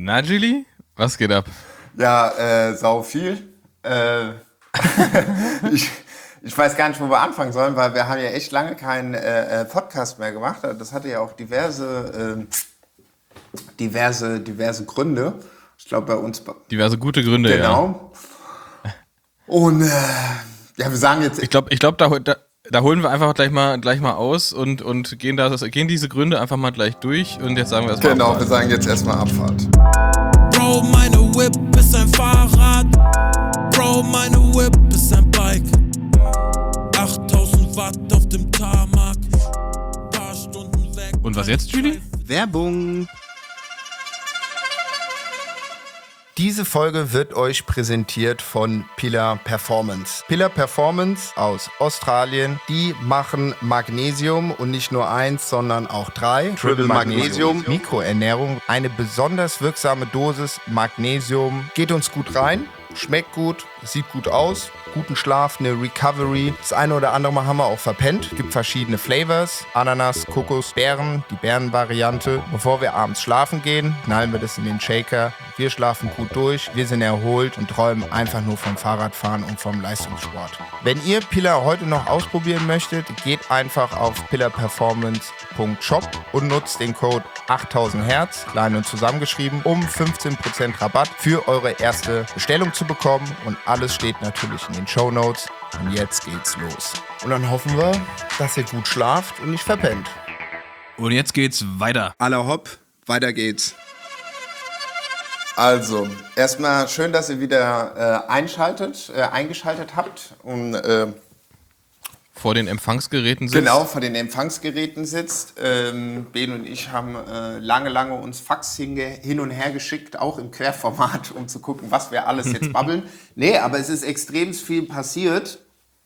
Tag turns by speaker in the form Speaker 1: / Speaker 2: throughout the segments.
Speaker 1: Na, Julie? Was geht ab?
Speaker 2: Ja, sau viel. Ich weiß gar nicht, wo wir anfangen sollen, weil wir haben ja echt lange keinen Podcast mehr gemacht. Das hatte ja auch diverse Gründe. Ich glaube bei uns...
Speaker 1: Diverse gute Gründe,
Speaker 2: genau. Ja. Und ja, wir sagen jetzt...
Speaker 1: Ich glaube, da holen wir einfach gleich mal aus und gehen diese Gründe einfach mal gleich durch und jetzt sagen wir erstmal
Speaker 2: Genau, Abfahrt. Wir sagen jetzt erstmal Abfahrt.
Speaker 3: Bro, meine Whip ist ein Fahrrad. Bro, meine Whip ist ein Bike. 8000 Watt auf dem Tarmac. Paar Stunden weg.
Speaker 1: Und was jetzt, Julie?
Speaker 4: Werbung. Diese Folge wird euch präsentiert von Pillar Performance. Pillar Performance aus Australien, die machen Magnesium und nicht nur 1, sondern auch 3. Triple Magnesium, Mikroernährung, eine besonders wirksame Dosis Magnesium. Geht uns gut rein, schmeckt gut, sieht gut aus. Guten Schlaf, eine Recovery. Das eine oder andere Mal haben wir auch verpennt. Gibt verschiedene Flavors. Ananas, Kokos, Beeren, die Beerenvariante. Bevor wir abends schlafen gehen, knallen wir das in den Shaker. Wir schlafen gut durch, wir sind erholt und träumen einfach nur vom Fahrradfahren und vom Leistungssport. Wenn ihr Pillar heute noch ausprobieren möchtet, geht einfach auf pillarperformance.shop und nutzt den Code 8000 Hertz, klein und zusammengeschrieben, um 15% Rabatt für eure erste Bestellung zu bekommen. Und alles steht natürlich in den Shownotes. Und jetzt geht's los. Und dann hoffen wir, dass ihr gut schlaft und nicht verpennt.
Speaker 1: Und jetzt geht's weiter.
Speaker 4: Aller hopp, weiter geht's.
Speaker 2: Also, erstmal schön, dass ihr wieder eingeschaltet habt und
Speaker 1: vor den Empfangsgeräten sitzt.
Speaker 2: Genau, vor den Empfangsgeräten sitzt. Ben und ich haben lange uns Fax hin und her geschickt, auch im Querformat, um zu gucken, was wir alles jetzt babbeln. Nee, aber es ist extrem viel passiert.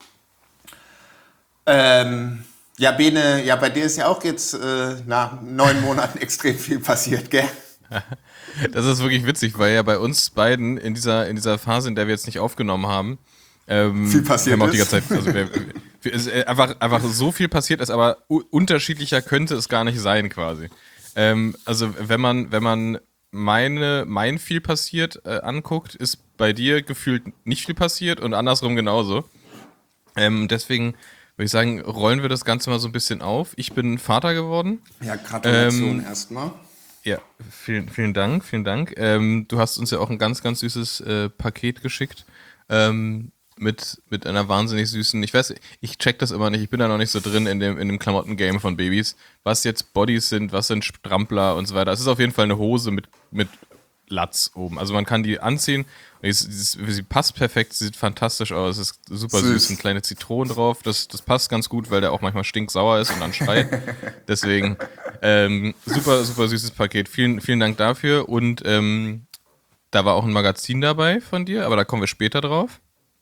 Speaker 2: Ja, Bene, ja, bei dir ist ja auch jetzt nach 9 Monaten extrem viel passiert, gell?
Speaker 1: Das ist wirklich witzig, weil ja bei uns beiden in dieser Phase, in der wir jetzt nicht aufgenommen haben,
Speaker 2: viel passiert
Speaker 1: haben auch die ganze Zeit, also es ist einfach so viel passiert ist, aber unterschiedlicher könnte es gar nicht sein quasi. Also wenn man mein viel passiert anguckt, ist bei dir gefühlt nicht viel passiert und andersrum genauso. Deswegen würde ich sagen, rollen wir das Ganze mal so ein bisschen auf. Ich bin Vater geworden.
Speaker 2: Ja, Gratulation erstmal.
Speaker 1: Ja, vielen Dank. Du hast uns ja auch ein ganz süßes Paket geschickt. Mit einer wahnsinnig süßen, ich check das immer nicht, ich bin da noch nicht so drin in dem Klamotten-Game von Babys, was jetzt Bodies sind, was sind Strampler und so weiter. Es ist auf jeden Fall eine Hose mit Latz oben. Also man kann die anziehen, sie passt perfekt, sie sieht fantastisch aus, es ist super süß, eine kleine Zitrone drauf, das passt ganz gut, weil der auch manchmal stinksauer ist und dann schreit. Deswegen super süßes Paket, vielen Dank dafür und da war auch ein Magazin dabei von dir, aber da kommen wir später drauf.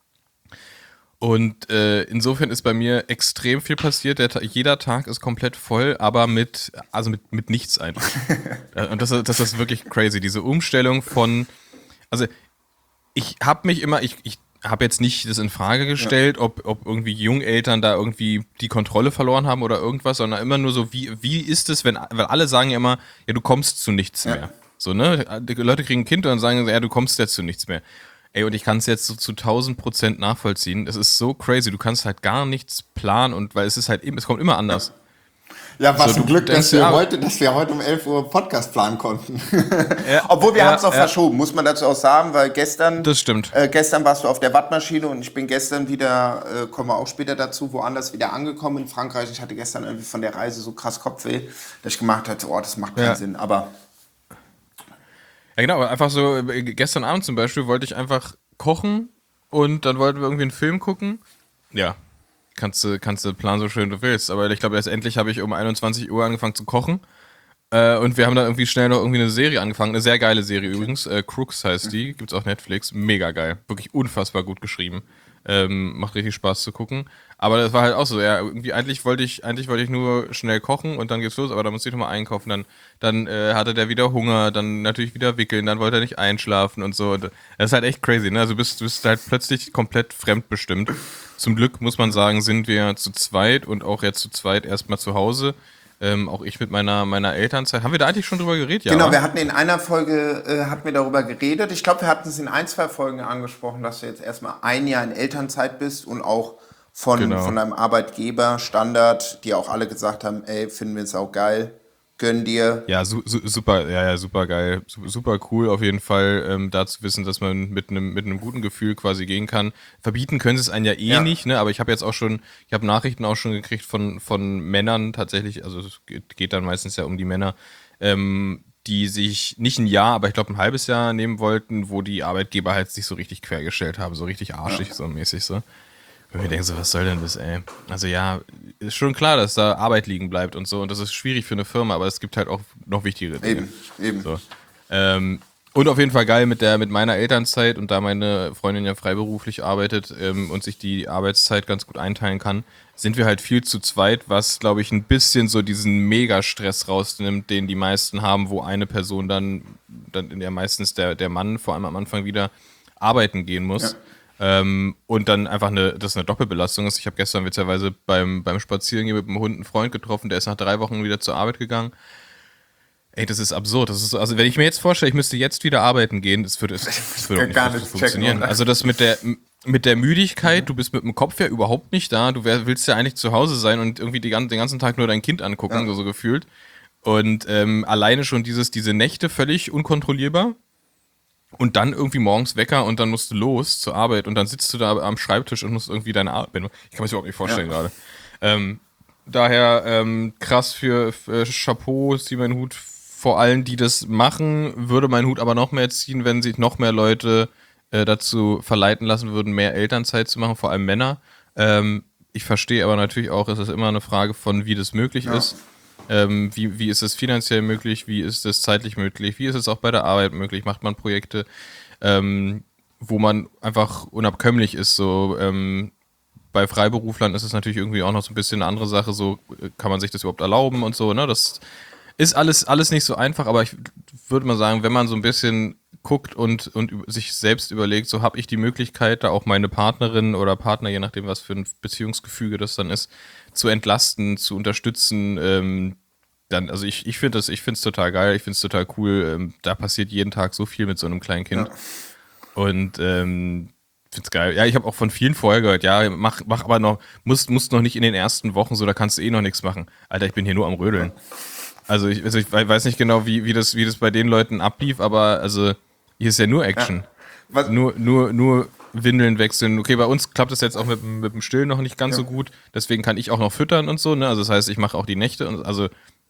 Speaker 1: Und insofern ist bei mir extrem viel passiert. Jeder Tag ist komplett voll, aber mit nichts eigentlich. Und das ist wirklich crazy. Diese Umstellung von, also ich habe jetzt nicht das in Frage gestellt, ob irgendwie Jungeltern da irgendwie die Kontrolle verloren haben oder irgendwas, sondern immer nur so, wie ist es, weil alle sagen ja immer, ja, du kommst zu nichts mehr. So, ne? Die Leute kriegen ein Kind und dann sagen sie, ja, du kommst jetzt zu nichts mehr. Ey, und ich kann es jetzt so zu 1000% nachvollziehen. Es ist so crazy, du kannst halt gar nichts planen und weil es kommt immer anders.
Speaker 2: Ja, was ein Glück, dass wir heute um 11 Uhr Podcast planen konnten. Ja, obwohl wir haben es auch verschoben, muss man dazu auch sagen, weil gestern...
Speaker 1: Das stimmt.
Speaker 2: Gestern warst du auf der Wattmaschine und ich bin gestern wieder, kommen wir auch später dazu, woanders wieder angekommen in Frankreich. Ich hatte gestern irgendwie von der Reise so krass Kopfweh, dass ich gemacht hatte, das macht keinen Sinn, aber...
Speaker 1: Ja genau, einfach so, gestern Abend zum Beispiel wollte ich einfach kochen und dann wollten wir irgendwie einen Film gucken. Ja, kannst du planen so schön du willst, aber ich glaube letztendlich habe ich um 21 Uhr angefangen zu kochen und wir haben dann irgendwie schnell noch irgendwie eine Serie angefangen, eine sehr geile Serie übrigens, Crooks heißt die, gibt's auf Netflix, mega geil, wirklich unfassbar gut geschrieben. Macht richtig Spaß zu gucken. Aber das war halt auch so, ja, irgendwie eigentlich wollte ich nur schnell kochen und dann geht's los, aber dann musste ich nochmal einkaufen, dann hatte der wieder Hunger, dann natürlich wieder wickeln, dann wollte er nicht einschlafen und so. Und das ist halt echt crazy, ne? Also du bist halt plötzlich komplett fremdbestimmt. Zum Glück muss man sagen, sind wir zu zweit und auch jetzt zu zweit erstmal zu Hause. auch ich mit meiner Elternzeit. Haben wir da eigentlich schon drüber geredet? Ja,
Speaker 2: Genau,
Speaker 1: wa?
Speaker 2: wir hatten in einer Folge hatten wir darüber geredet. Ich glaube, wir hatten es in 1, 2 Folgen angesprochen, dass du jetzt erstmal ein Jahr in Elternzeit bist und auch von deinem Arbeitgeber Standard, die auch alle gesagt haben, ey, finden wir es auch geil, gönn dir.
Speaker 1: Ja, super geil. Super cool auf jeden Fall, da zu wissen, dass man mit einem guten Gefühl quasi gehen kann. Verbieten können sie es einen ja nicht, ne? Aber ich habe Nachrichten auch schon gekriegt von Männern tatsächlich, also es geht dann meistens ja um die Männer, die sich nicht ein Jahr, aber ich glaube ein halbes Jahr nehmen wollten, wo die Arbeitgeber halt sich so richtig quergestellt haben, so richtig arschig, so mäßig so. Und wir denken so, was soll denn das, ey? Also ja, ist schon klar, dass da Arbeit liegen bleibt und so und das ist schwierig für eine Firma, aber es gibt halt auch noch wichtigere Dinge.
Speaker 2: Eben.
Speaker 1: So. Und auf jeden Fall geil mit meiner Elternzeit und da meine Freundin ja freiberuflich arbeitet und sich die Arbeitszeit ganz gut einteilen kann, sind wir halt viel zu zweit, was, glaube ich, ein bisschen so diesen Mega-Stress rausnimmt, den die meisten haben, wo eine Person dann ja meistens der Mann vor allem am Anfang wieder arbeiten gehen muss. Ja. Und dann einfach das eine Doppelbelastung ist. Ich habe gestern witzigerweise beim Spazierengehen mit dem Hund einen Freund getroffen, der ist nach 3 Wochen wieder zur Arbeit gegangen. Ey, das ist absurd. Das ist so, also wenn ich mir jetzt vorstelle, ich müsste jetzt wieder arbeiten gehen, das würde auch
Speaker 2: gar
Speaker 1: nicht
Speaker 2: nicht
Speaker 1: funktionieren.
Speaker 2: checken,
Speaker 1: also das mit der Müdigkeit, du bist mit dem Kopf ja überhaupt nicht da, du willst ja eigentlich zu Hause sein und irgendwie den ganzen Tag nur dein Kind angucken, so gefühlt. Und alleine schon diese Nächte völlig unkontrollierbar. Und dann irgendwie morgens Wecker und dann musst du los zur Arbeit und dann sitzt du da am Schreibtisch und musst irgendwie deine Arbeit machen. Ich kann mir das überhaupt nicht vorstellen gerade. Daher krass für Chapeau, zieh meinen Hut vor allen, die das machen, würde meinen Hut aber noch mehr ziehen, wenn sich noch mehr Leute dazu verleiten lassen würden, mehr Elternzeit zu machen, vor allem Männer. Ich verstehe aber natürlich auch, es ist immer eine Frage von, wie das möglich ist. Wie ist es finanziell möglich, wie ist es zeitlich möglich, wie ist es auch bei der Arbeit möglich, macht man Projekte, wo man einfach unabkömmlich ist, so bei Freiberuflern ist es natürlich irgendwie auch noch so ein bisschen eine andere Sache, so kann man sich das überhaupt erlauben und so, ne, das ist alles nicht so einfach, aber ich würde mal sagen, wenn man so ein bisschen guckt und sich selbst überlegt, so habe ich die Möglichkeit, da auch meine Partnerin oder Partner, je nachdem, was für ein Beziehungsgefüge das dann ist, zu entlasten, zu unterstützen, dann, also ich finde es total geil, ich finde es total cool, da passiert jeden Tag so viel mit so einem kleinen Kind und finde es geil. Ja, ich habe auch von vielen vorher gehört, ja, mach aber noch, musst noch nicht in den ersten Wochen, so, da kannst du noch nichts machen. Alter, ich bin hier nur am Rödeln. Also ich weiß nicht genau, wie das bei den Leuten ablief, aber also hier ist ja nur Action.
Speaker 2: Ja.
Speaker 1: Nur Windeln wechseln. Okay, bei uns klappt das jetzt auch mit dem Stillen noch nicht ganz so gut. Deswegen kann ich auch noch füttern und so. Ne? Also das heißt, ich mache auch die Nächte. Und also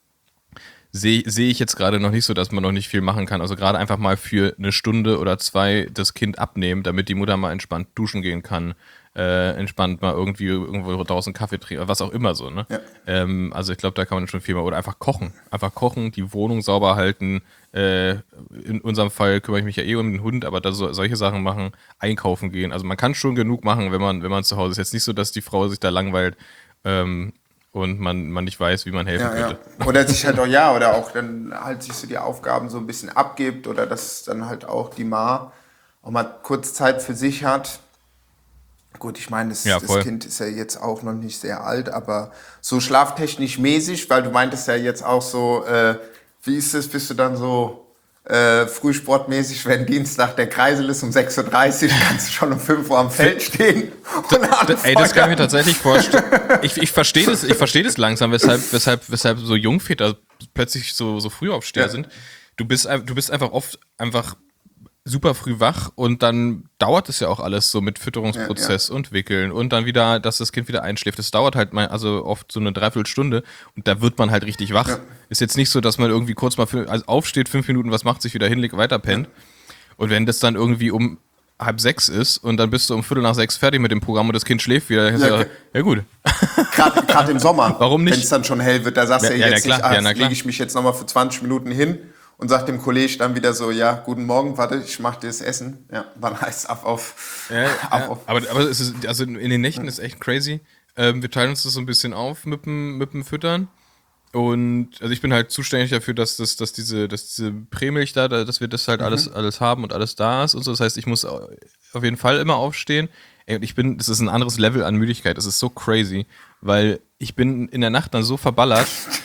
Speaker 1: sehe ich jetzt gerade noch nicht so, dass man noch nicht viel machen kann. Also gerade einfach mal für 1 Stunde oder 2 das Kind abnehmen, damit die Mutter mal entspannt duschen gehen kann. Entspannt mal irgendwo draußen Kaffee trinken, was auch immer so, ne? Ja. Also ich glaube, da kann man schon viel mehr. Oder einfach kochen. Einfach kochen, die Wohnung sauber halten. In unserem Fall kümmere ich mich ja um den Hund, aber da solche Sachen machen, einkaufen gehen. Also man kann schon genug machen, wenn man zu Hause ist. Jetzt nicht so, dass die Frau sich da langweilt und man nicht weiß, wie man helfen könnte.
Speaker 2: Ja. Oder sich halt oder auch dann halt sich so die Aufgaben so ein bisschen abgibt oder dass dann halt auch die Ma auch mal kurz Zeit für sich hat. Gut, ich meine, das Kind ist ja jetzt auch noch nicht sehr alt, aber so schlaftechnisch mäßig, weil du meintest ja jetzt auch so, wie ist es, bist du dann so frühsportmäßig, wenn Dienstag der Kreisel ist um 6:30 Uhr, kannst du schon um 5 Uhr am Feld stehen und anfeuern.
Speaker 1: Ey, das kann ich mir tatsächlich vorstellen. Ich verstehe das langsam, weshalb so Jungväter plötzlich so Frühaufsteher sind. Du bist einfach oft super früh wach und dann dauert es ja auch alles so mit Fütterungsprozess und Wickeln und dann wieder, dass das Kind wieder einschläft. Das dauert halt mal, also oft so eine Dreiviertelstunde und da wird man halt richtig wach. Ja. Ist jetzt nicht so, dass man irgendwie kurz mal aufsteht, 5 Minuten, was macht, sich wieder hinlegt, weiter pennt. Und wenn das dann irgendwie um 5:30 ist und dann bist du um 5:45 fertig mit dem Programm und das Kind schläft wieder, dann ist ja gut.
Speaker 2: Gerade im Sommer,
Speaker 1: warum nicht?
Speaker 2: Wenn es dann schon hell wird, da sagst du jetzt nicht, lege ich mich jetzt nochmal für 20 Minuten hin und sagt dem Kollegen dann wieder so, ja, guten Morgen, warte, ich mach dir das Essen. Ja, dann heißt es ab auf.
Speaker 1: Aber es ist, also in den Nächten ist echt crazy. Wir teilen uns das so ein bisschen auf mit dem Füttern. Und also ich bin halt zuständig dafür, dass diese Prämilch da, dass wir das halt alles haben und alles da ist und so. Das heißt, ich muss auf jeden Fall immer aufstehen. Das ist ein anderes Level an Müdigkeit. Das ist so crazy, weil ich bin in der Nacht dann so verballert,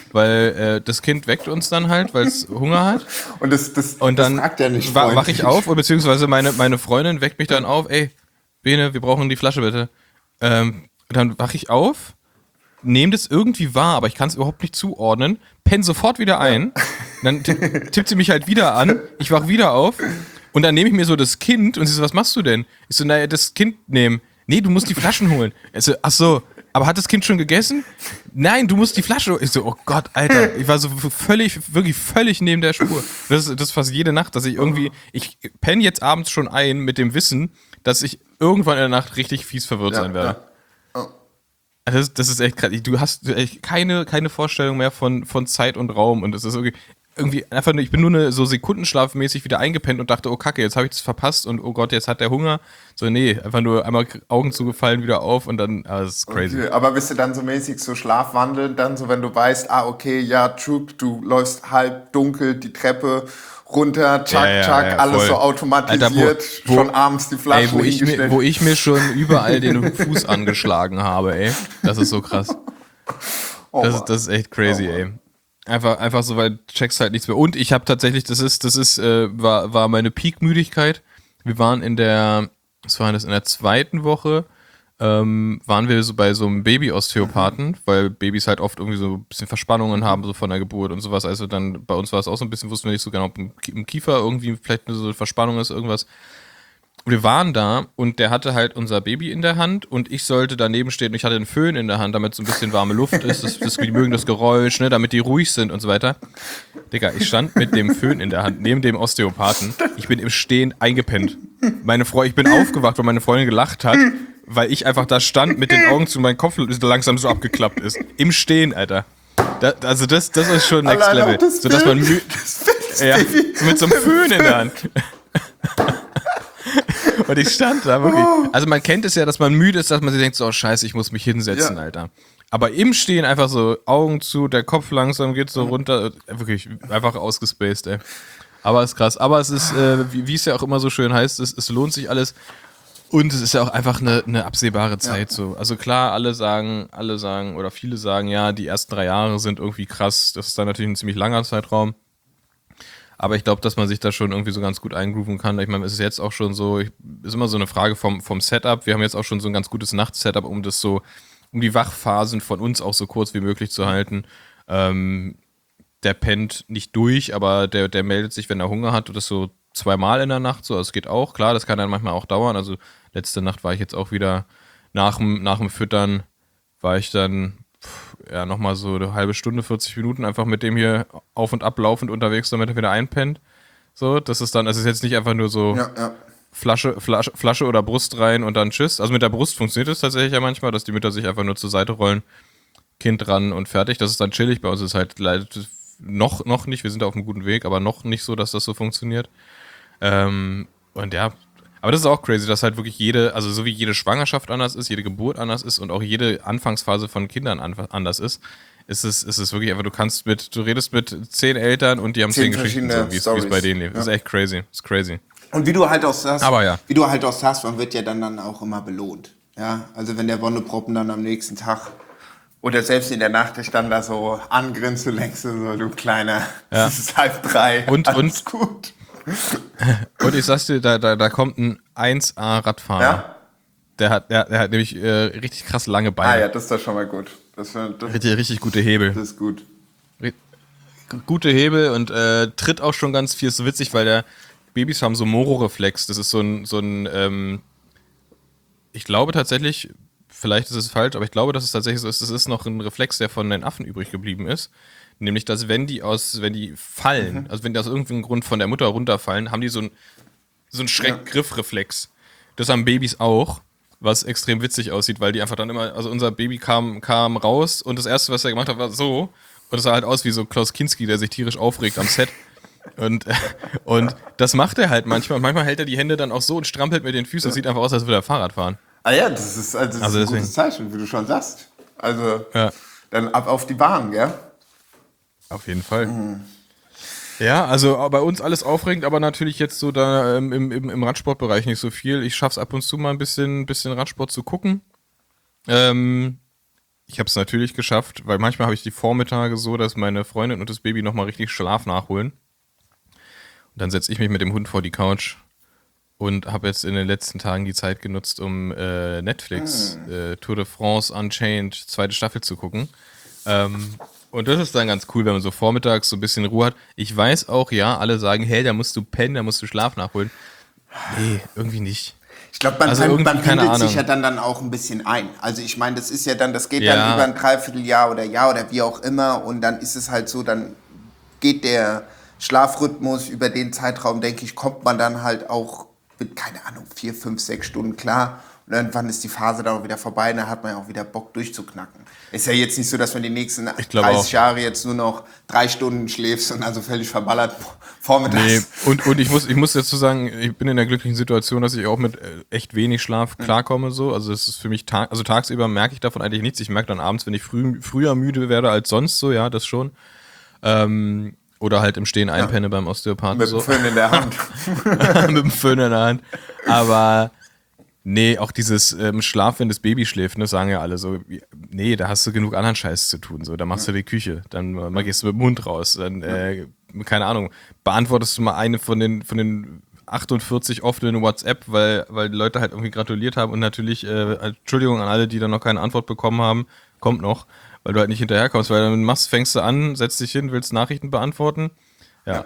Speaker 1: weil das Kind weckt uns dann halt, weil es Hunger hat.
Speaker 2: Und das
Speaker 1: fragt
Speaker 2: ja nicht
Speaker 1: wach ich auf, beziehungsweise meine Freundin weckt mich dann auf, ey, Bene, wir brauchen die Flasche bitte. Dann wach ich auf, nehme das irgendwie wahr, aber ich kann es überhaupt nicht zuordnen, penne sofort wieder ein, dann tippt sie mich halt wieder an, ich wach wieder auf und dann nehme ich mir so das Kind und sie so, was machst du denn? Ich so, naja, das Kind nehmen. Nee, du musst die Flaschen holen. So, ach so, aber hat das Kind schon gegessen? Nein, du musst die Flasche holen. Ich so, oh Gott, Alter, ich war so wirklich völlig neben der Spur. Das ist fast jede Nacht, dass ich penne jetzt abends schon ein mit dem Wissen, dass ich irgendwann in der Nacht richtig fies verwirrt sein werde.
Speaker 2: Ja.
Speaker 1: Das ist echt krass. Du hast echt keine Vorstellung mehr von Zeit und Raum und es ist irgendwie einfach nur, ich bin nur so sekundenschlafmäßig wieder eingepennt und dachte, oh Kacke, jetzt habe ich das verpasst und oh Gott, jetzt hat der Hunger. So, nee, einfach nur einmal Augen zugefallen, wieder auf und dann, das ist crazy.
Speaker 2: Okay, aber bist du dann so mäßig so schlafwandelnd, dann so, wenn du weißt, okay, ja, Troop, du läufst halb dunkel die Treppe runter, tschak, alles
Speaker 1: voll.
Speaker 2: so automatisiert,
Speaker 1: Alter,
Speaker 2: schon abends die Flasche
Speaker 1: wo ich mir schon überall den Fuß angeschlagen habe, ey. Das ist so krass. Das ist echt crazy, ey. Einfach so, weil du checkst halt nichts mehr. Und ich habe tatsächlich, war meine Peak-Müdigkeit. Wir waren in der zweiten Woche, waren wir so bei so einem Baby-Osteopathen, weil Babys halt oft irgendwie so ein bisschen Verspannungen haben, so von der Geburt und sowas. Also dann, bei uns war es auch so ein bisschen, wussten wir nicht so genau, ob im Kiefer irgendwie vielleicht so eine Verspannung ist, irgendwas. Wir waren da und der hatte halt unser Baby in der Hand und ich sollte daneben stehen und ich hatte einen Föhn in der Hand, damit so ein bisschen warme Luft ist, die mögen das Geräusch, ne, damit die ruhig sind und so weiter. Digga, ich stand mit dem Föhn in der Hand neben dem Osteopathen. Ich bin im Stehen eingepennt. Ich bin aufgewacht, weil meine Freundin gelacht hat, weil ich einfach da stand mit den Augen zu, mein Kopf langsam so abgeklappt ist. Im Stehen, Alter. Das ist schon Next Level. So, dass man so mit so einem Föhn in der Hand. Und ich stand da wirklich. Also man kennt es ja, dass man müde ist, dass man sich denkt, so, oh scheiße, ich muss mich hinsetzen, Alter. Aber im Stehen einfach so Augen zu, der Kopf langsam geht so runter. Wirklich einfach ausgespaced, ey. Aber ist krass. Aber es ist, wie es ja auch immer so schön heißt, es lohnt sich alles. Und es ist ja auch einfach eine absehbare Zeit so. Also klar, alle sagen, oder viele sagen, ja, die ersten 3 Jahre sind irgendwie krass. Das ist dann natürlich ein ziemlich langer Zeitraum. Aber ich glaube, dass man sich da schon irgendwie so ganz gut eingrooven kann. Ich meine, es ist jetzt auch schon so, ist immer so eine Frage vom Setup. Wir haben jetzt auch schon so ein ganz gutes Nachtsetup, um die Wachphasen von uns auch so kurz wie möglich zu halten. Der pennt nicht durch, aber der meldet sich, wenn er Hunger hat, und das so 2-mal in der Nacht. So, also es geht auch, klar, das kann dann manchmal auch dauern. Also letzte Nacht war ich jetzt auch wieder nach dem Füttern, war ich dann nochmal so eine halbe Stunde, 40 Minuten einfach mit dem hier auf und ab laufend unterwegs, damit er wieder einpennt. So, das ist dann, also es ist jetzt nicht einfach nur so Flasche oder Brust rein und dann tschüss. Also mit der Brust funktioniert es tatsächlich ja manchmal, dass die Mütter sich einfach nur zur Seite rollen, Kind ran und fertig. Das ist dann chillig. Bei uns ist halt leider noch nicht, wir sind auf einem guten Weg, aber noch nicht so, dass das so funktioniert. Und ja, aber das ist auch crazy, dass halt wirklich so wie jede Schwangerschaft anders ist, jede Geburt anders ist und auch jede Anfangsphase von Kindern anders ist es wirklich einfach, du redest mit 10 Eltern und die haben 10 Geschichten, so, wie es bei denen lebt. Ja. Das ist echt crazy. Das ist crazy.
Speaker 2: Und wie du halt auch sagst,
Speaker 1: aber
Speaker 2: man wird ja dann auch immer belohnt. Ja, also wenn der Wonneproppen dann am nächsten Tag oder selbst in der Nacht dich dann da so angrinst, du denkst so, du Kleiner, es ist 2:30, alles gut.
Speaker 1: Und ich sag's dir, da kommt ein 1A-Radfahrer. Ja? Der hat nämlich richtig krass lange Beine.
Speaker 2: Ah ja, das ist doch schon mal gut. Das
Speaker 1: richtig gute Hebel.
Speaker 2: Das ist gut.
Speaker 1: Gute Hebel und tritt auch schon ganz viel. Ist so witzig, weil Babys haben so Moro-Reflex. Das ist so ein ich glaube tatsächlich, vielleicht ist es falsch, aber ich glaube, dass es tatsächlich so ist, das ist noch ein Reflex, der von den Affen übrig geblieben ist. Nämlich, dass wenn die fallen, also wenn die aus irgendeinem Grund von der Mutter runterfallen, haben die so einen Schreckgriffreflex. Das haben Babys auch, was extrem witzig aussieht, weil die einfach dann immer, also unser Baby kam raus und das Erste, was er gemacht hat, war so. Und es sah halt aus wie so Klaus Kinski, der sich tierisch aufregt am Set. Und das macht er halt manchmal. Und manchmal hält er die Hände dann auch so und strampelt mit den Füßen. Das sieht einfach aus, als würde er Fahrrad fahren.
Speaker 2: Ah ja, das ist ein gutes Zeichen, wie du schon sagst. Also dann ab auf die Bahn, gell?
Speaker 1: Auf jeden Fall. Ja, also bei uns alles aufregend, aber natürlich jetzt so da im Radsportbereich nicht so viel. Ich schaff's ab und zu mal ein bisschen Radsport zu gucken. ich habe es natürlich geschafft, weil manchmal habe ich die Vormittage so, dass meine Freundin und das Baby nochmal richtig Schlaf nachholen. Und dann setze ich mich mit dem Hund vor die Couch und habe jetzt in den letzten Tagen die Zeit genutzt, um Netflix Tour de France Unchained 2. Staffel zu gucken. Und das ist dann ganz cool, wenn man so vormittags so ein bisschen Ruhe hat. Ich weiß auch, ja, alle sagen, hey, da musst du pennen, da musst du Schlaf nachholen. Nee, irgendwie nicht.
Speaker 2: Ich glaube, man
Speaker 1: keine
Speaker 2: pendelt
Speaker 1: Ahnung.
Speaker 2: sich ja dann auch ein bisschen ein. Also ich meine, das ist ja dann, das geht
Speaker 1: Ja.
Speaker 2: dann über ein Dreivierteljahr oder Jahr oder wie auch immer und dann ist es halt so, dann geht der Schlafrhythmus über den Zeitraum, denke ich, kommt man dann halt auch mit, keine Ahnung, 4, 5, 6 Stunden klar. Und irgendwann ist die Phase dann auch wieder vorbei und dann hat man ja auch wieder Bock durchzuknacken. Ist ja jetzt nicht so, dass man die nächsten 30
Speaker 1: auch.
Speaker 2: Jahre jetzt nur noch 3 Stunden schläfst und also völlig verballert vormittags.
Speaker 1: Nee, und ich muss dazu sagen, ich bin in der glücklichen Situation, dass ich auch mit echt wenig Schlaf klarkomme. So. Also es ist für mich, tagsüber merke ich davon eigentlich nichts. Ich merke dann abends, wenn ich früher müde werde als sonst, so, ja, das schon. Oder halt im Stehen einpenne beim Osteopathen.
Speaker 2: Mit dem Föhn in der Hand.
Speaker 1: Mit dem Föhn in der Hand. Aber nee, auch dieses Schlaf, wenn das Baby schläft, das sagen ja alle so, nee, da hast du genug anderen Scheiß zu tun. So, da machst du die Küche, dann mal gehst du mit dem Hund raus, dann, keine Ahnung, beantwortest du mal eine von den 48 offenen WhatsApp, weil die Leute halt irgendwie gratuliert haben und natürlich, Entschuldigung an alle, die dann noch keine Antwort bekommen haben, kommt noch, weil du halt nicht hinterherkommst, weil dann fängst du an, setzt dich hin, willst Nachrichten beantworten. Ja.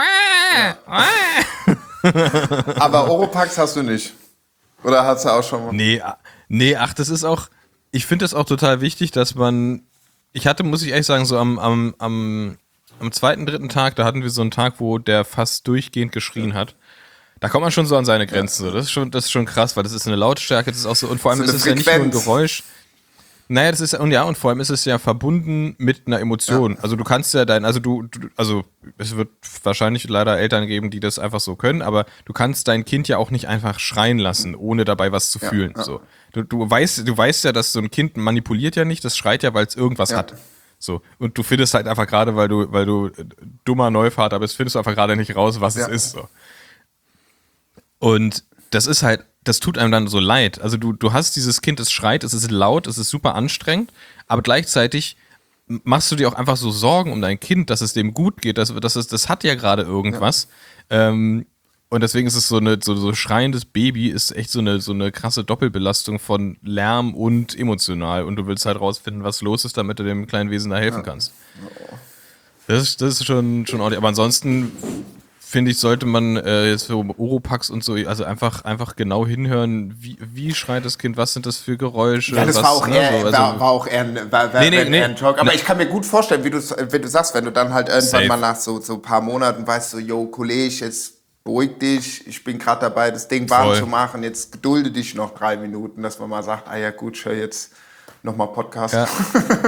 Speaker 2: Aber Oropax hast du nicht. Oder hast du auch schon mal?
Speaker 1: Nee, ach, das ist auch, ich finde das auch total wichtig, dass man, muss ich ehrlich sagen, so am 2., 3. Tag, da hatten wir so einen Tag, wo der fast durchgehend geschrien hat. Da kommt man schon so an seine Grenzen. So. Das ist schon krass, weil das ist eine Lautstärke, das ist auch so, und vor allem
Speaker 2: so
Speaker 1: ist es ja nicht nur ein Geräusch. Naja, das ist, und vor allem ist es ja verbunden mit einer Emotion. Ja. Also du kannst ja es wird wahrscheinlich leider Eltern geben, die das einfach so können, aber du kannst dein Kind ja auch nicht einfach schreien lassen, ohne dabei was zu fühlen. Ja. So. Du weißt ja, dass so ein Kind manipuliert ja nicht, das schreit ja, weil es irgendwas hat. So. Und du findest halt einfach gerade, weil du dummer Neuvater bist, findest du einfach gerade nicht raus, was es ist. So. Und das ist halt, das tut einem dann so leid. Also du hast dieses Kind, es schreit, es ist laut, es ist super anstrengend, aber gleichzeitig machst du dir auch einfach so Sorgen um dein Kind, dass es dem gut geht, das hat ja gerade irgendwas. Ja. Und deswegen ist es so schreiendes Baby ist echt so eine krasse Doppelbelastung von Lärm und emotional. Und du willst halt rausfinden, was los ist, damit du dem kleinen Wesen da helfen kannst. Das ist schon ordentlich. Aber ansonsten finde ich, sollte man jetzt für Oropax und so, also einfach genau hinhören, wie schreit das Kind, was sind das für Geräusche.
Speaker 2: Ja, das war auch eher ein Talk. Aber ich kann mir gut vorstellen, wie du sagst, wenn du dann halt irgendwann mal nach so ein paar Monaten weißt, so, yo, Kollege, jetzt beruhig dich, ich bin gerade dabei, das Ding warm zu machen, jetzt gedulde dich noch 3 Minuten, dass man mal sagt, ah ja gut, ich höre jetzt nochmal Podcast.
Speaker 1: Ja.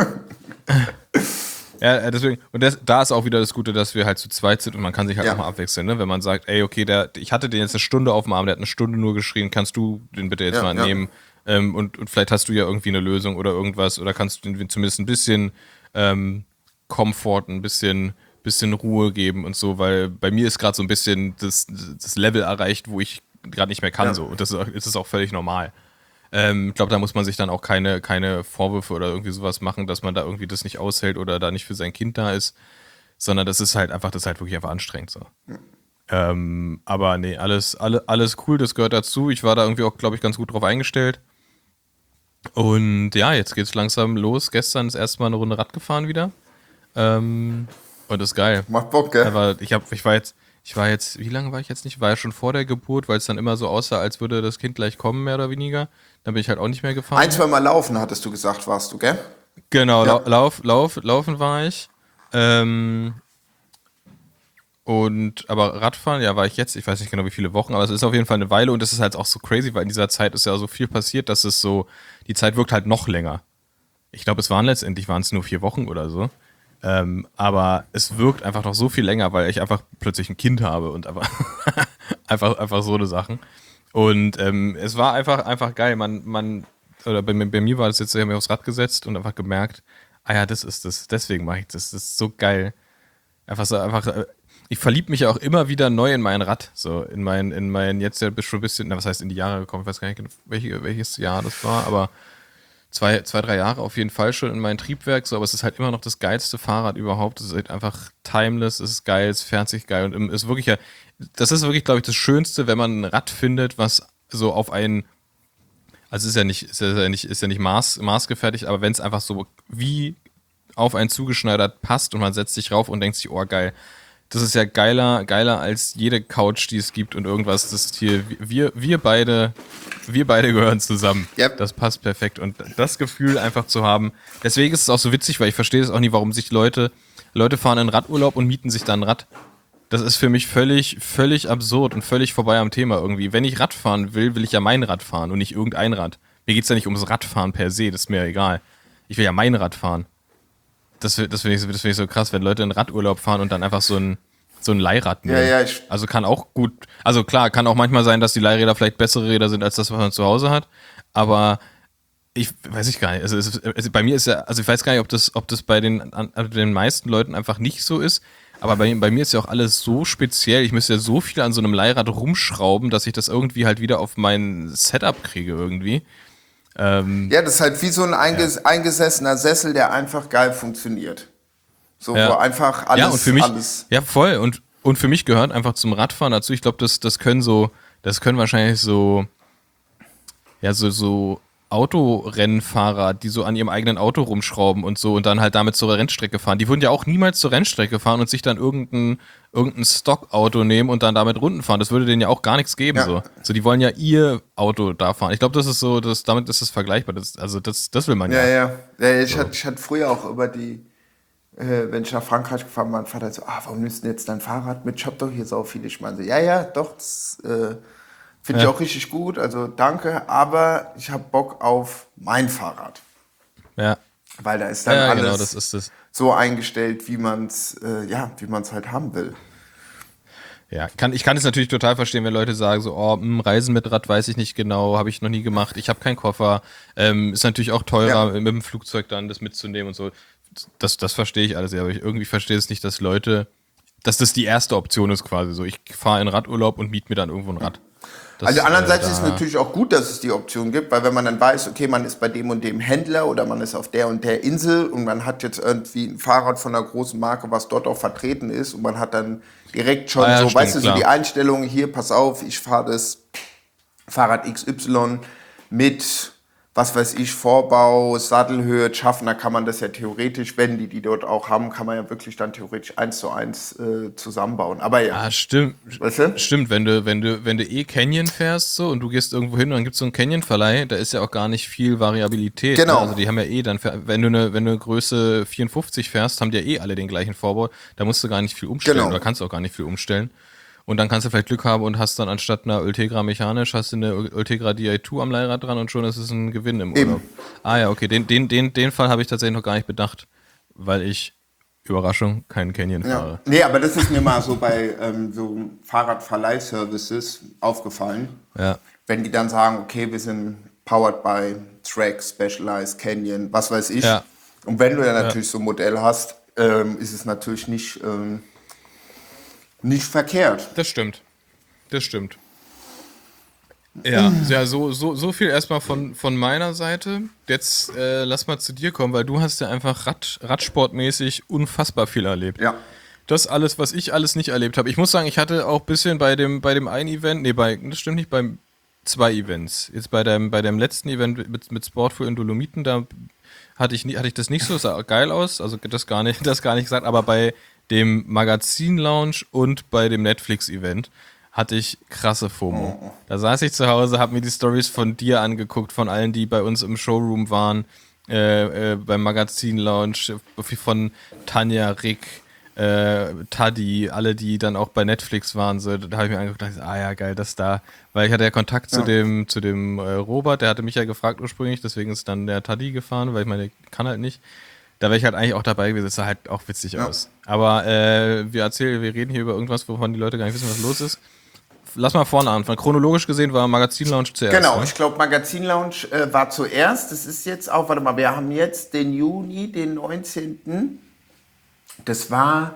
Speaker 1: Ja, deswegen, und da ist auch wieder das Gute, dass wir halt zu zweit sind und man kann sich halt auch mal abwechseln, ne? Wenn man sagt, ey, okay, ich hatte den jetzt eine Stunde auf dem Arm, der hat eine Stunde nur geschrien, kannst du den bitte jetzt mal nehmen? Und vielleicht hast du ja irgendwie eine Lösung oder irgendwas oder kannst du den zumindest ein bisschen Komfort, ein bisschen Ruhe geben und so, weil bei mir ist gerade so ein bisschen das Level erreicht, wo ich gerade nicht mehr kann so und das ist auch völlig normal. Ich glaube, da muss man sich dann auch keine Vorwürfe oder irgendwie sowas machen, dass man da irgendwie das nicht aushält oder da nicht für sein Kind da ist, sondern das ist halt wirklich einfach anstrengend so. Aber nee, alles cool, das gehört dazu. Ich war da irgendwie auch, glaube ich, ganz gut drauf eingestellt. Und ja, jetzt geht's langsam los. Gestern ist erstmal eine Runde Rad gefahren wieder. Und das ist geil.
Speaker 2: Macht Bock, gell?
Speaker 1: Aber ich war jetzt, wie lange war ich jetzt nicht? War ja schon vor der Geburt, weil es dann immer so aussah, als würde das Kind gleich kommen, mehr oder weniger. Dann bin ich halt auch nicht mehr gefahren.
Speaker 2: 1, 2 Mal laufen, hattest du gesagt, warst du, gell?
Speaker 1: Genau, ja. Laufen war ich. Aber Radfahren, ja, war ich jetzt, ich weiß nicht genau wie viele Wochen, aber es ist auf jeden Fall eine Weile und das ist halt auch so crazy, weil in dieser Zeit ist ja so viel passiert, dass es so, die Zeit wirkt halt noch länger. Ich glaube, letztendlich waren es nur 4 Wochen oder so. Aber es wirkt einfach noch so viel länger, weil ich einfach plötzlich ein Kind habe und einfach so eine Sachen. Und es war einfach geil. Oder bei mir war das jetzt, ich habe mich aufs Rad gesetzt und einfach gemerkt, ah ja, das ist das, deswegen mache ich das. Das ist so geil. Ich verliebe mich ja auch immer wieder neu in mein Rad. So, in mein jetzt ja schon ein bisschen, was heißt in die Jahre gekommen, ich weiß gar nicht, welches Jahr das war, aber zwei, 3 Jahre auf jeden Fall schon in mein Triebwerk, so, aber es ist halt immer noch das geilste Fahrrad überhaupt. Es ist halt einfach timeless, es ist geil, es fährt sich geil und ist wirklich das ist wirklich, glaube ich, das Schönste, wenn man ein Rad findet, was so auf einen, also ist ja nicht maßgefertigt, aber wenn es einfach so wie auf einen zugeschneidert passt und man setzt sich rauf und denkt sich, oh geil, das ist ja geiler als jede Couch, die es gibt und irgendwas. Das ist hier, wir beide gehören zusammen.
Speaker 2: Yep.
Speaker 1: Das passt perfekt. Und das Gefühl einfach zu haben, deswegen ist es auch so witzig, weil ich verstehe es auch nie, warum sich Leute fahren in Radurlaub und mieten sich dann ein Rad. Das ist für mich völlig absurd und völlig vorbei am Thema irgendwie. Wenn ich Rad fahren will ich ja mein Rad fahren und nicht irgendein Rad. Mir geht es ja nicht ums Radfahren per se, das ist mir egal. Ich will ja mein Rad fahren. Das finde ich so krass, wenn Leute in Radurlaub fahren und dann einfach so ein Leihrad nehmen.
Speaker 2: Ja,
Speaker 1: also kann auch gut, also klar, kann auch manchmal sein, dass die Leihräder vielleicht bessere Räder sind als das, was man zu Hause hat, aber ich weiß ich gar nicht. Also bei mir ist ja, also ich weiß gar nicht, ob das bei den meisten Leuten einfach nicht so ist, aber bei mir ist ja auch alles so speziell. Ich müsste ja so viel an so einem Leihrad rumschrauben, dass ich das irgendwie halt wieder auf mein Setup kriege irgendwie.
Speaker 2: Ja, das ist halt wie so ein eingesessener Sessel, der einfach geil funktioniert. So, wo einfach alles...
Speaker 1: Ja, und für mich,
Speaker 2: alles
Speaker 1: ja voll, und für mich gehört einfach zum Radfahren dazu, ich glaube, das können wahrscheinlich so Autorennfahrer, die so an ihrem eigenen Auto rumschrauben und so und dann halt damit zur Rennstrecke fahren. Die würden ja auch niemals zur Rennstrecke fahren und sich dann irgendein Stockauto nehmen und dann damit Runden fahren. Das würde denen ja auch gar nichts geben.
Speaker 2: Ja.
Speaker 1: So, die wollen ja ihr Auto da fahren. Ich glaube, das ist so, damit ist es vergleichbar. Das will man ja.
Speaker 2: Ja, ich hatte früher auch über die, wenn ich nach Frankreich gefahren bin, mein Vater so, warum nimmst du denn jetzt dein Fahrrad mit? Ich hab doch hier so viele. Ich meine so, ja, doch, das finde ich auch richtig gut, also danke, aber ich habe Bock auf mein Fahrrad.
Speaker 1: Ja.
Speaker 2: Weil da ist dann alles
Speaker 1: genau, das ist das.
Speaker 2: so eingestellt, wie man es halt haben will.
Speaker 1: Ja, ich kann es natürlich total verstehen, wenn Leute sagen so, Reisen mit Rad weiß ich nicht genau, habe ich noch nie gemacht, ich habe keinen Koffer, ist natürlich auch teurer, mit dem Flugzeug dann das mitzunehmen und so. Das verstehe ich alles, aber ich irgendwie verstehe es nicht, dass das die erste Option ist quasi so. Ich fahre in Radurlaub und miete mir dann irgendwo ein Rad.
Speaker 2: Also andererseits ist es natürlich auch gut, dass es die Option gibt, weil wenn man dann weiß, okay, man ist bei dem und dem Händler oder man ist auf der und der Insel und man hat jetzt irgendwie ein Fahrrad von einer großen Marke, was dort auch vertreten ist und man hat dann direkt schon
Speaker 1: stimmt,
Speaker 2: weißt du, so
Speaker 1: klar.
Speaker 2: die Einstellung, hier, pass auf, ich fahre das Fahrrad XY mit, was weiß ich, Vorbau, Sattelhöhe, Schaffner kann man das ja theoretisch, wenn die dort auch haben, kann man ja wirklich dann theoretisch 1:1 zusammenbauen. Aber ja.
Speaker 1: Ah, stimmt.
Speaker 2: Weißt du?
Speaker 1: Stimmt, wenn du Canyon fährst so und du gehst irgendwo hin und dann gibt's so einen Canyon-Verleih, da ist ja auch gar nicht viel Variabilität.
Speaker 2: Genau.
Speaker 1: Ne? Also die haben ja dann, wenn du eine Größe 54 fährst, haben die ja alle den gleichen Vorbau. Da musst du gar nicht viel umstellen
Speaker 2: Genau.
Speaker 1: oder kannst du auch gar nicht viel umstellen. Und dann kannst du vielleicht Glück haben und hast dann anstatt einer Ultegra mechanisch, hast du eine Ultegra Di2 am Leihrad dran und schon ist es ein Gewinn im Urlaub. Ah ja, okay, den Fall habe ich tatsächlich noch gar nicht bedacht, weil ich, Überraschung, keinen Canyon fahre.
Speaker 2: Ja. Nee, aber das ist mir mal so bei so Fahrradverleihservices aufgefallen.
Speaker 1: Ja.
Speaker 2: Wenn die dann sagen, okay, wir sind powered by Trek, Specialized, Canyon, was weiß ich.
Speaker 1: Ja.
Speaker 2: Und wenn du dann natürlich so ein Modell hast, ist es natürlich nicht verkehrt.
Speaker 1: Das stimmt. Ja, so viel erstmal von meiner Seite. Jetzt lass mal zu dir kommen, weil du hast ja einfach radsportmäßig unfassbar viel erlebt.
Speaker 2: Ja.
Speaker 1: Das alles, was ich alles nicht erlebt habe. Ich muss sagen, ich hatte auch ein bisschen bei dem einen Event, das stimmt nicht, bei 2 Events. Jetzt bei dem letzten Event mit Sportful in Dolomiten, da hatte ich das nicht so, sah geil aus, also das gar nicht gesagt, aber bei dem Magazin-Lounge und bei dem Netflix-Event hatte ich krasse FOMO. Da saß ich zu Hause, habe mir die Stories von dir angeguckt, von allen, die bei uns im Showroom waren, beim Magazin-Lounge, von Tanja, Rick, Taddy, alle, die dann auch bei Netflix waren, so, da habe ich mir angeguckt und dachte, ja, geil, das da. Weil ich hatte ja Kontakt zu dem Robert, der hatte mich ja gefragt ursprünglich, deswegen ist dann der Taddy gefahren, weil ich meine, der kann halt nicht. Da wäre ich halt eigentlich auch dabei gewesen, das sah halt auch witzig aus. Aber wir reden hier über irgendwas, wovon die Leute gar nicht wissen, was los ist. Lass mal vorne anfangen. Chronologisch gesehen war Magazin Lounge zuerst.
Speaker 2: Genau,
Speaker 1: ne?
Speaker 2: ich glaube, Magazin Lounge war zuerst. Das ist jetzt auch, warte mal, wir haben jetzt den Juni, den 19. Das war...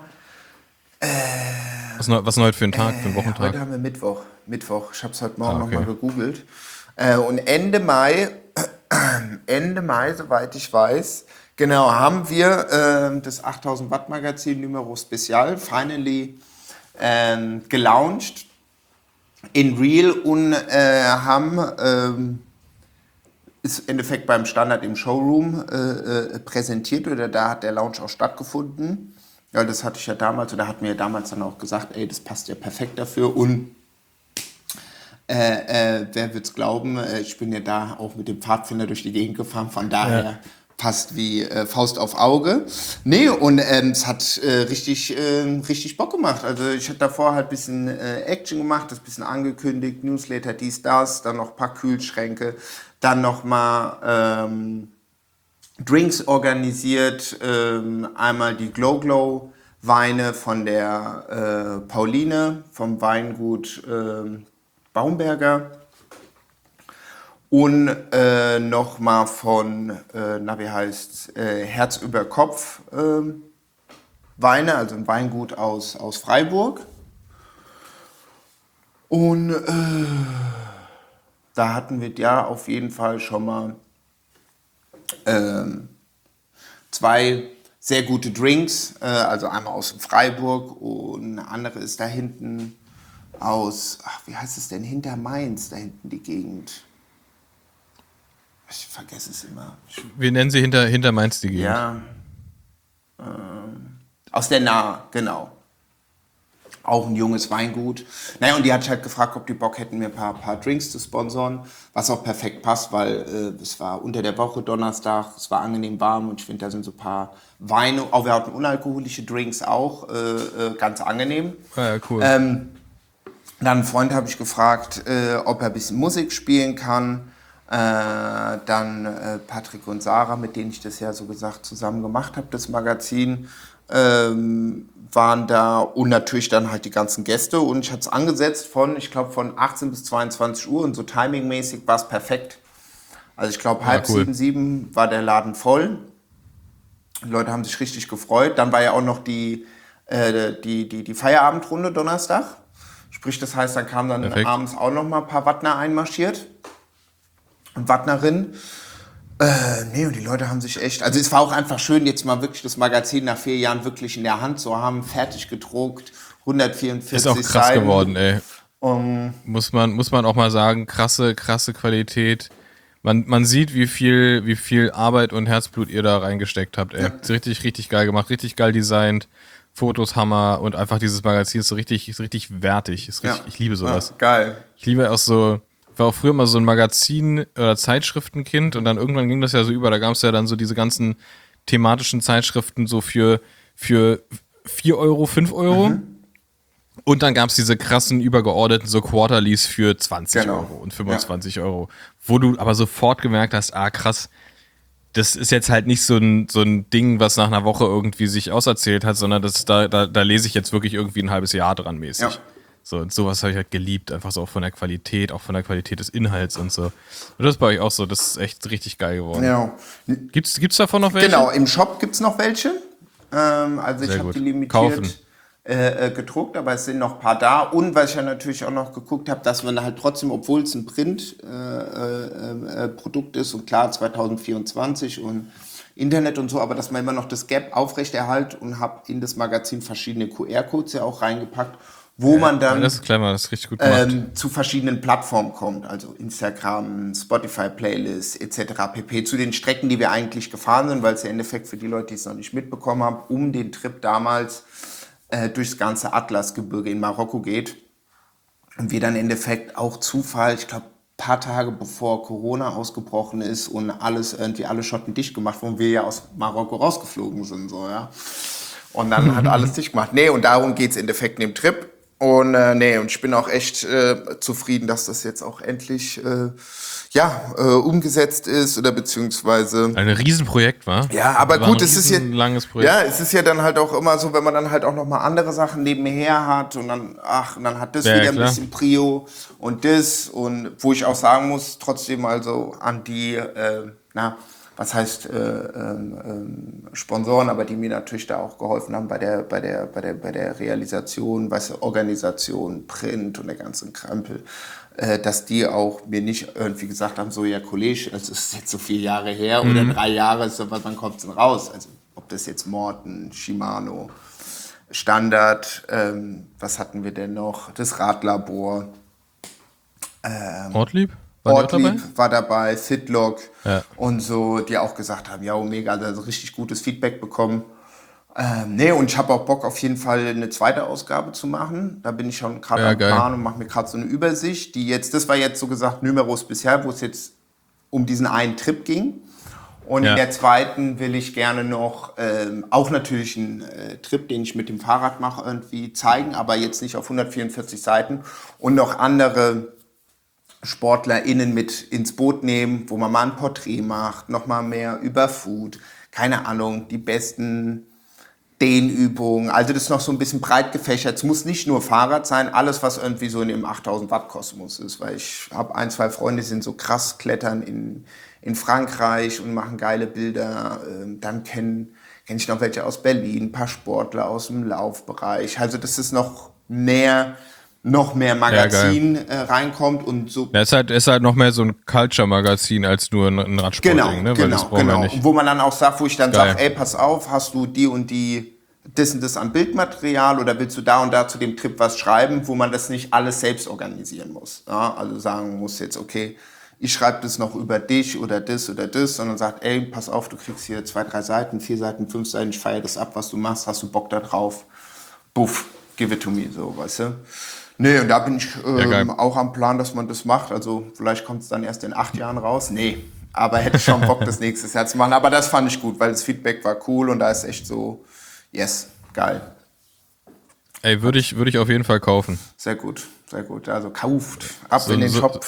Speaker 1: Was ist denn heute für ein Tag, für einen Wochentag?
Speaker 2: Heute haben wir Mittwoch. Ich habe es heute Morgen
Speaker 1: okay.
Speaker 2: nochmal gegoogelt. Und Ende Mai Ende Mai, soweit ich weiß, genau, haben wir das 8000 Watt Magazin Numero Special finally gelauncht in Real und haben ist im Endeffekt beim Standard im Showroom präsentiert, oder da hat der Launch auch stattgefunden. Ja, das hatte ich ja damals, oder hat mir damals dann auch gesagt, ey, das passt ja perfekt dafür. Und wer wird's glauben, ich bin ja da auch mit dem Pfadfinder durch die Gegend gefahren, von daher passt wie Faust auf Auge. Nee, und es hat richtig Bock gemacht. Also ich hatte davor halt ein bisschen Action gemacht, das bisschen angekündigt, Newsletter, dies, das, dann noch ein paar Kühlschränke, dann noch mal Drinks organisiert, einmal die Glow Weine von der Pauline vom Weingut Baumberger und nochmal von, Herz über Kopf Weine, also ein Weingut aus Freiburg. Und da hatten wir ja auf jeden Fall schon mal 2 sehr gute Drinks, also einmal aus Freiburg und eine andere ist da hinten aus, wie heißt es denn, hinter Mainz, da hinten die Gegend. Ich vergesse es immer.
Speaker 1: Wir nennen sie hinter Mainz die Gegend.
Speaker 2: Ja, aus der Nahe, genau. Auch ein junges Weingut. Naja, und die hat halt gefragt, ob die Bock hätten, mir ein paar Drinks zu sponsoren, was auch perfekt passt, weil es war unter der Woche Donnerstag, es war angenehm warm und ich finde, da sind so ein paar Weine, auch wir hatten unalkoholische Drinks auch, ganz angenehm.
Speaker 1: Ja, cool.
Speaker 2: Dann einen Freund habe ich gefragt, ob er ein bisschen Musik spielen kann. Dann Patrick und Sarah, mit denen ich das ja so gesagt zusammen gemacht habe, das Magazin, waren da und natürlich dann halt die ganzen Gäste und ich hatte es angesetzt von 18 bis 22 Uhr und so timingmäßig war es perfekt. Also ich glaube, halb
Speaker 1: cool.
Speaker 2: 7 war der Laden voll. Die Leute haben sich richtig gefreut. Dann war ja auch noch die Feierabendrunde Donnerstag. Sprich, das heißt, dann kamen dann
Speaker 1: perfekt.
Speaker 2: Abends auch noch mal ein paar Wattner einmarschiert und Wattnerinnen. Nee, und die Leute haben sich echt, also es war auch einfach schön, jetzt mal wirklich das Magazin nach 4 Jahren wirklich in der Hand zu haben, fertig gedruckt, 144
Speaker 1: Ist auch krass
Speaker 2: Seiten.
Speaker 1: geworden, ey. Muss man auch mal sagen, krasse Qualität. Man sieht, wie viel Arbeit und Herzblut ihr da reingesteckt habt, ey.
Speaker 2: Ja.
Speaker 1: Ist richtig geil gemacht, richtig geil designt, Fotos Hammer und einfach dieses Magazin ist so richtig wertig. Ist richtig,
Speaker 2: Ja.
Speaker 1: Ich liebe sowas.
Speaker 2: Ja, geil.
Speaker 1: Ich liebe auch so, war auch früher mal so ein Magazin- oder Zeitschriftenkind und dann irgendwann ging das ja so über, da gab es ja dann so diese ganzen thematischen Zeitschriften so für 4 Euro, 5 Euro. Und dann gab es diese krassen, übergeordneten so Quarterlies für 20
Speaker 2: Genau.
Speaker 1: Euro und 25 Euro. Wo du aber sofort gemerkt hast, krass, das ist jetzt halt nicht so ein Ding, was nach einer Woche irgendwie sich auserzählt hat, sondern da lese ich jetzt wirklich irgendwie ein halbes Jahr dran mäßig.
Speaker 2: Ja.
Speaker 1: So, und sowas habe ich halt geliebt, einfach so auch von der Qualität, auch von der Qualität des Inhalts und so. Und das ist bei euch auch so, das ist echt richtig geil geworden.
Speaker 2: Ja.
Speaker 1: Gibt's davon noch welche?
Speaker 2: Genau, im Shop gibt es noch welche. Also ich
Speaker 1: Sehr
Speaker 2: habe
Speaker 1: gut.
Speaker 2: die limitiert
Speaker 1: Kaufen.
Speaker 2: gedruckt, aber es sind noch ein paar da. Und weil ich ja natürlich auch noch geguckt habe, dass man halt trotzdem, obwohl es ein Print-Produkt ist und klar 2024 und Internet und so, aber dass man immer noch das Gap aufrechterhält und habe in das Magazin verschiedene QR-Codes ja auch reingepackt, wo man dann
Speaker 1: Das ist clever, das ist richtig gut gemacht.
Speaker 2: zu verschiedenen Plattformen kommt, also Instagram, Spotify Playlists etc. pp. Zu den Strecken, die wir eigentlich gefahren sind, weil es ja im Endeffekt für die Leute, die es noch nicht mitbekommen haben, um den Trip damals durchs ganze Atlasgebirge in Marokko geht. Und wir dann im Endeffekt auch Zufall, ich glaube, ein paar Tage bevor Corona ausgebrochen ist und alle Schotten dicht gemacht wurden, wir ja aus Marokko rausgeflogen sind. So, ja. Und dann hat alles dicht gemacht. Nee, und darum geht es im Endeffekt in dem Trip. Und und ich bin auch echt zufrieden, dass das jetzt auch endlich umgesetzt ist oder beziehungsweise.
Speaker 1: Ein Riesenprojekt, war?
Speaker 2: Ja, aber
Speaker 1: War
Speaker 2: gut,
Speaker 1: ein
Speaker 2: es ist ja
Speaker 1: langes Projekt.
Speaker 2: ja, es ist ja dann halt auch immer so, wenn man dann halt auch noch mal andere Sachen nebenher hat und dann hat das
Speaker 1: Ja,
Speaker 2: wieder ein
Speaker 1: klar.
Speaker 2: bisschen Prio und das und wo ich auch sagen muss, trotzdem also an die was heißt Sponsoren, aber die mir natürlich da auch geholfen haben bei der Realisation, weißt du, Organisation, Print und der ganzen Krempel, dass die auch mir nicht irgendwie gesagt haben, so ja Kollege, es ist jetzt so 4 Jahre her oder 3 Jahre, so, wann kommt es denn raus? Also ob das jetzt Morten, Shimano, Standard, was hatten wir denn noch? Das Radlabor.
Speaker 1: Ortlieb? War
Speaker 2: war dabei, Fitlock
Speaker 1: Ja.
Speaker 2: und so, die auch gesagt haben, ja, Omega, also richtig gutes Feedback bekommen. Und ich habe auch Bock, auf jeden Fall eine zweite Ausgabe zu machen. Da bin ich schon gerade am
Speaker 1: geil.
Speaker 2: Plan und mache mir gerade so eine Übersicht, das war jetzt so gesagt Numerus bisher, wo es jetzt um diesen einen Trip ging. Und in der zweiten will ich gerne noch auch natürlich einen Trip, den ich mit dem Fahrrad mache, irgendwie zeigen, aber jetzt nicht auf 144 Seiten und noch andere SportlerInnen mit ins Boot nehmen, wo man mal ein Porträt macht, noch mal mehr über Food, keine Ahnung, die besten Dehnübungen. Also das ist noch so ein bisschen breit gefächert. Es muss nicht nur Fahrrad sein, alles, was irgendwie so in dem 8000 Watt Kosmos ist, weil ich habe 1, 2 Freunde, die sind so krass klettern in Frankreich und machen geile Bilder. Dann kenn ich noch welche aus Berlin, ein paar Sportler aus dem Laufbereich. Also das ist noch mehr Magazin reinkommt und so.
Speaker 1: Ja, ist halt noch mehr so ein Culture-Magazin als nur ein Radsportding, ne? Weil das brauchen wir nicht.
Speaker 2: Und wo man dann auch sagt, wo ich dann sage, ey, pass auf, hast du die und die das und das an Bildmaterial oder willst du da und da zu dem Trip was schreiben, wo man das nicht alles selbst organisieren muss. Ja? Also sagen muss jetzt, okay, ich schreibe das noch über dich oder das, sondern sagt, ey, pass auf, du kriegst hier 2, 3 Seiten, 4 Seiten, 5 Seiten, ich feiere das ab, was du machst, hast du Bock da drauf? Buff, give it to me, so, weißt du? Nee, und da bin ich auch am Plan, dass man das macht. Also vielleicht kommt es dann erst in 8 Jahren raus. Nee, aber hätte schon Bock, das nächstes Jahr zu machen. Aber das fand ich gut, weil das Feedback war cool und da ist echt so, yes, geil.
Speaker 1: Ey, würde ich auf jeden Fall kaufen.
Speaker 2: Sehr gut, sehr gut. Also kauft, ab in den Shop.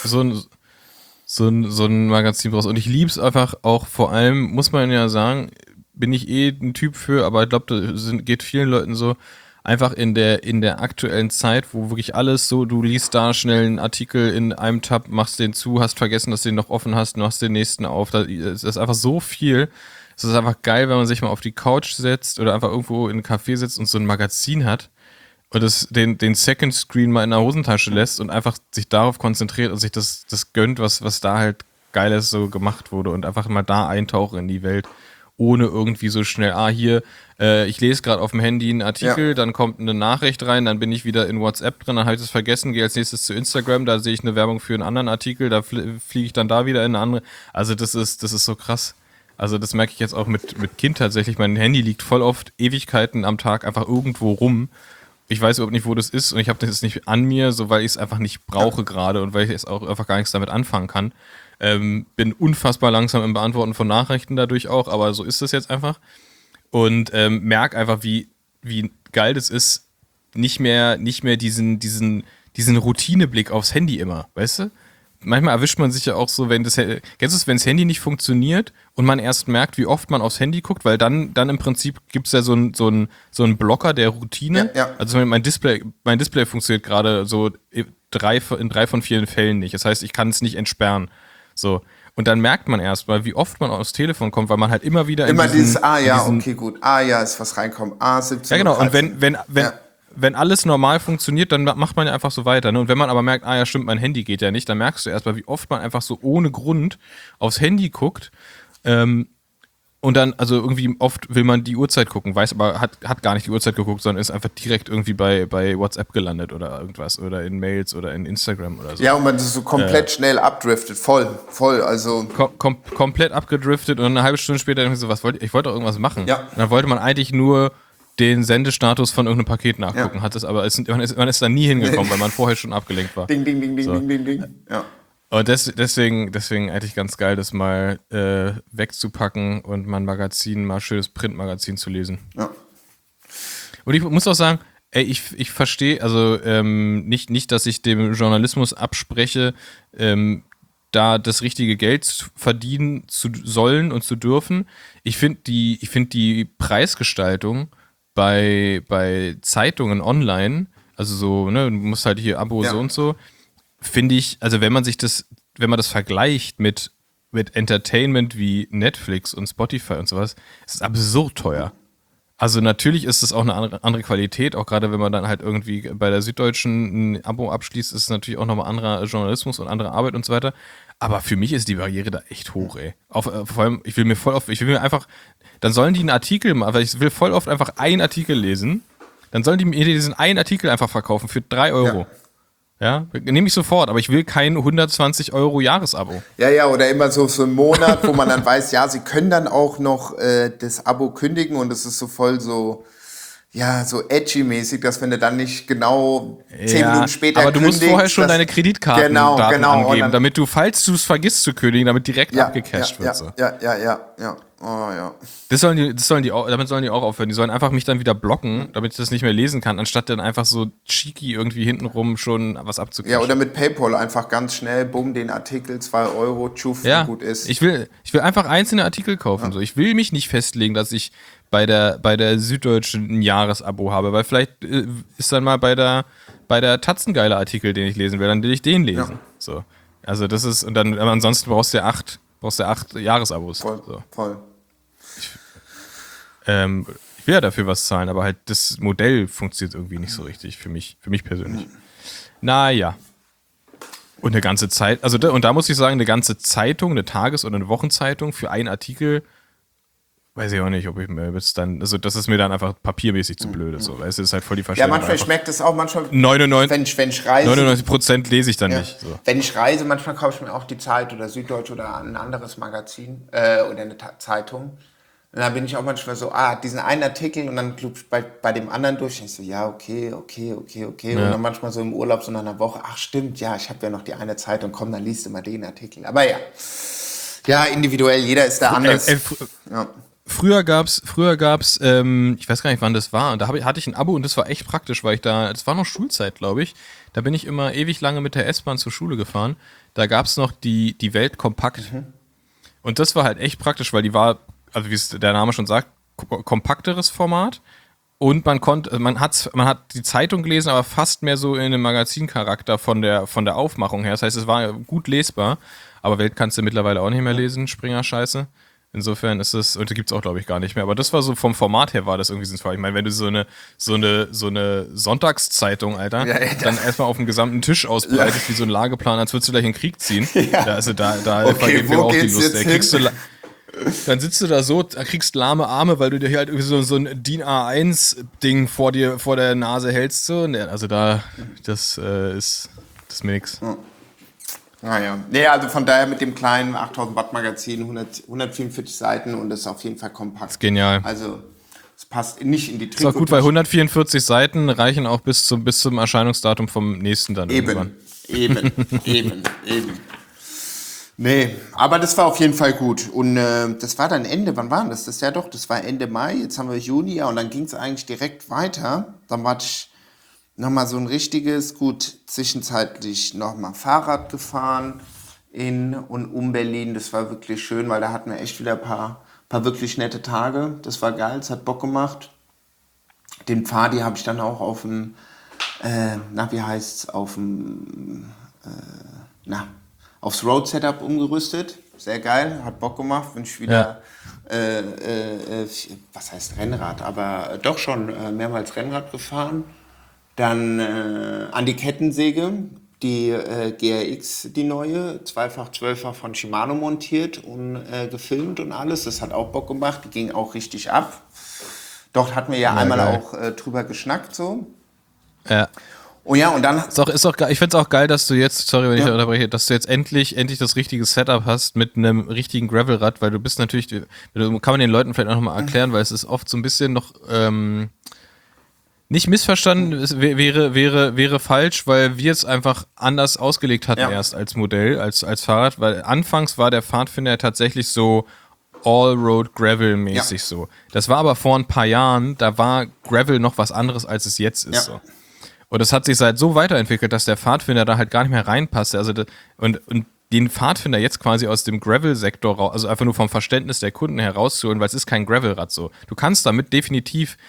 Speaker 1: So ein Magazin brauchst. Und ich lieb's einfach auch, vor allem, muss man ja sagen, bin ich ein Typ für, aber ich glaube, das geht vielen Leuten so, einfach in der aktuellen Zeit, wo wirklich alles so, du liest da schnell einen Artikel in einem Tab, machst den zu, hast vergessen, dass du den noch offen hast, machst den nächsten auf. Das ist einfach so viel. Es ist einfach geil, wenn man sich mal auf die Couch setzt oder einfach irgendwo in einen Café sitzt und so ein Magazin hat und den Second Screen mal in der Hosentasche lässt und einfach sich darauf konzentriert und sich das gönnt, was da halt Geiles so gemacht wurde und einfach mal da eintauchen in die Welt. Ohne irgendwie so schnell, hier, ich lese gerade auf dem Handy einen Artikel, dann kommt eine Nachricht rein, dann bin ich wieder in WhatsApp drin, dann habe ich das vergessen, gehe als nächstes zu Instagram, da sehe ich eine Werbung für einen anderen Artikel, da fliege ich dann da wieder in eine andere. Also das ist so krass. Also das merke ich jetzt auch mit Kind tatsächlich. Mein Handy liegt voll oft Ewigkeiten am Tag einfach irgendwo rum. Ich weiß überhaupt nicht, wo das ist und ich habe das jetzt nicht an mir, so weil ich es einfach nicht brauche gerade und weil ich jetzt auch einfach gar nichts damit anfangen kann. Bin unfassbar langsam im Beantworten von Nachrichten dadurch auch, aber so ist das jetzt einfach. Und merk einfach, wie geil das ist, nicht mehr diesen Routineblick aufs Handy immer, weißt du? Manchmal erwischt man sich ja auch so, kennst du es, wenn das Handy nicht funktioniert und man erst merkt, wie oft man aufs Handy guckt, weil dann im Prinzip gibt es ja so einen Blocker der Routine. Ja. Also mein Display funktioniert gerade so in 3 von 4 Fällen nicht. Das heißt, ich kann es nicht entsperren. So. Und dann merkt man erst mal, wie oft man aufs Telefon kommt, weil man halt immer wieder
Speaker 2: dieses, okay, gut, ist was reinkommen, 17
Speaker 1: Ja, genau, und wenn alles normal funktioniert, dann macht man ja einfach so weiter. Ne? Und wenn man aber merkt, ja stimmt, mein Handy geht ja nicht, dann merkst du erst mal, wie oft man einfach so ohne Grund aufs Handy guckt. Und dann, also irgendwie oft will man die Uhrzeit gucken, weiß aber, hat gar nicht die Uhrzeit geguckt, sondern ist einfach direkt irgendwie bei WhatsApp gelandet oder irgendwas oder in Mails oder in Instagram oder so.
Speaker 2: Ja, und man ist so komplett schnell abdriftet, voll, also.
Speaker 1: Komplett abgedriftet und eine halbe Stunde später irgendwie so, ich wollte doch irgendwas machen.
Speaker 2: Ja.
Speaker 1: Und dann wollte man eigentlich nur den Sendestatus von irgendeinem Paket nachgucken, hat es aber, man ist da nie hingekommen, weil man vorher schon abgelenkt war.
Speaker 2: Ding, ding, ding, ding, ding, ding, ding. Ja.
Speaker 1: Und deswegen eigentlich ganz geil, das mal wegzupacken und mal ein Magazin, mal ein schönes Printmagazin zu lesen.
Speaker 2: Ja.
Speaker 1: Und ich muss auch sagen, ich verstehe, also nicht, dass ich dem Journalismus abspreche, da das richtige Geld verdienen zu sollen und zu dürfen. Ich finde die Preisgestaltung bei Zeitungen online, also so, ne, du musst halt hier Abo so und so, finde ich, also wenn man das vergleicht mit mit Entertainment wie Netflix und Spotify und sowas, ist absurd teuer. Also natürlich ist es auch eine andere Qualität, auch gerade wenn man dann halt irgendwie bei der Süddeutschen ein Abo abschließt, ist es natürlich auch nochmal anderer Journalismus und andere Arbeit und so weiter. Aber für mich ist die Barriere da echt hoch, ey. Vor allem, ich will mir einfach, dann sollen die einen Artikel machen, weil ich will voll oft einfach einen Artikel lesen, dann sollen die mir diesen einen Artikel einfach verkaufen für 3 Euro. Ja, nehme ich sofort, aber ich will kein 120 € Jahresabo.
Speaker 2: Ja, oder immer so einen Monat, wo man dann weiß, ja, sie können dann auch noch das Abo kündigen und es ist so voll so, ja, so edgy-mäßig, dass wenn du dann nicht genau 10 Minuten später
Speaker 1: aber du musst vorher schon deine Kreditkartendaten angeben,
Speaker 2: dann,
Speaker 1: damit du, falls du es vergisst zu kündigen, damit direkt abgecasht wird. So.
Speaker 2: Ja. Oh, ja.
Speaker 1: Damit sollen die auch aufhören. Die sollen einfach mich dann wieder blocken, damit ich das nicht mehr lesen kann, anstatt dann einfach so cheeky irgendwie hintenrum schon was abzucashen.
Speaker 2: Ja, oder mit PayPal einfach ganz schnell, bumm, den Artikel, 2 Euro, tschuff, gut ist.
Speaker 1: Ich will einfach einzelne Artikel kaufen. So. Ich will mich nicht festlegen, dass ich bei der Süddeutschen ein Jahresabo habe, weil vielleicht ist dann mal bei der Taz ein geiler Artikel, den ich lesen will, dann will ich den lesen. Ja. So. Also das ist, und dann ansonsten brauchst du ja 8 Jahresabos.
Speaker 2: Voll.
Speaker 1: Ich will ja dafür was zahlen, aber halt das Modell funktioniert irgendwie nicht so richtig für mich persönlich. Naja. Und eine ganze Zeit, und da muss ich sagen, eine ganze Zeitung, eine Tages- oder eine Wochenzeitung für einen Artikel, weiß ich auch nicht, ob ich mir jetzt dann, also das ist mir dann einfach papiermäßig zu blöd. So, weißt du, das ist halt voll die Verschwendung.
Speaker 2: Ja, manchmal schmeckt es auch, manchmal
Speaker 1: 99% lese ich dann nicht. So.
Speaker 2: Wenn ich reise, manchmal kaufe ich mir auch die Zeit oder Süddeutsche oder ein anderes Magazin oder eine Zeitung. Und dann bin ich auch manchmal so, diesen einen Artikel und dann bei dem anderen durch. Und ich so, ja, okay.
Speaker 1: Ja.
Speaker 2: Und dann manchmal so im Urlaub, so nach einer Woche, stimmt, ja, ich habe ja noch die eine Zeitung, komm, dann liest du mal den Artikel. Aber ja, individuell, jeder ist da anders.
Speaker 1: Früher gab's, ich weiß gar nicht, wann das war, und da hatte ich ein Abo und das war echt praktisch, weil das war noch Schulzeit, glaube ich. Da bin ich immer ewig lange mit der S-Bahn zur Schule gefahren. Da gab's noch die Welt kompakt. Und das war halt echt praktisch, weil die war, also wie es der Name schon sagt, kompakteres Format. Und man hat die Zeitung gelesen, aber fast mehr so in einem Magazincharakter von der Aufmachung her. Das heißt, es war gut lesbar, aber Welt kannst du mittlerweile auch nicht mehr lesen, Springer-Scheiße. Insofern ist es, und die gibt's auch, glaube ich, gar nicht mehr. Aber das war so, vom Format her war das irgendwie sinnvoll. Ich meine, wenn du so eine Sonntagszeitung, Alter, dann erstmal auf dem gesamten Tisch ausbreitest, wie so ein Lageplan, als würdest du gleich in den Krieg ziehen. Also da vergeht mir auch die Lust. Dann sitzt du da so, kriegst lahme Arme, weil du dir hier halt irgendwie so ein DIN A1-Ding vor der Nase hältst. So. Also das ist mir nix.
Speaker 2: Naja. Nee, also von daher mit dem kleinen 8000 Watt Magazin, 144 Seiten und das ist auf jeden Fall kompakt. Das
Speaker 1: ist genial.
Speaker 2: Also es passt nicht in die Trikot.
Speaker 1: Ist auch gut, weil 144 Seiten reichen auch bis zum Erscheinungsdatum vom nächsten dann irgendwann.
Speaker 2: Eben. Nee, aber das war auf jeden Fall gut. Und das war dann Ende, wann war das? Das war Ende Mai, jetzt haben wir Juni, und dann ging es eigentlich direkt weiter. Dann war ich nochmal so ein richtiges, zwischenzeitlich nochmal Fahrrad gefahren in und um Berlin. Das war wirklich schön, weil da hatten wir echt wieder ein paar wirklich nette Tage. Das war geil, es hat Bock gemacht. Den Pfadi habe ich dann auch auf dem, aufs Road-Setup umgerüstet. Sehr geil, hat Bock gemacht. Bin ich wieder, was heißt Rennrad, aber doch schon mehrmals Rennrad gefahren. Dann an die Kettensäge, die GRX, die neue, 2x12er von Shimano montiert und gefilmt und alles. Das hat auch Bock gemacht, die ging auch richtig ab. Dort hatten wir ja einmal geil. Auch drüber geschnackt so.
Speaker 1: Ja.
Speaker 2: Oh ja, und dann...
Speaker 1: Ist auch geil. Ich finde es auch geil, dass du jetzt, sorry, wenn ich unterbreche, dass du jetzt endlich das richtige Setup hast mit einem richtigen Gravelrad, weil du bist natürlich, kann man den Leuten vielleicht auch nochmal erklären, weil es ist oft so ein bisschen noch... nicht missverstanden, es wäre falsch, weil wir es einfach anders ausgelegt hatten erst als Modell, als Fahrrad, weil anfangs war der Pfadfinder tatsächlich so All-Road-Gravel-mäßig so. Das war aber vor ein paar Jahren, da war Gravel noch was anderes, als es jetzt ist so. Und das hat sich seit so weiterentwickelt, dass der Pfadfinder da halt gar nicht mehr reinpasste. Also und den Pfadfinder jetzt quasi aus dem Gravel-Sektor raus, also einfach nur vom Verständnis der Kunden herauszuholen, weil es ist kein Gravelrad so. Du kannst damit definitiv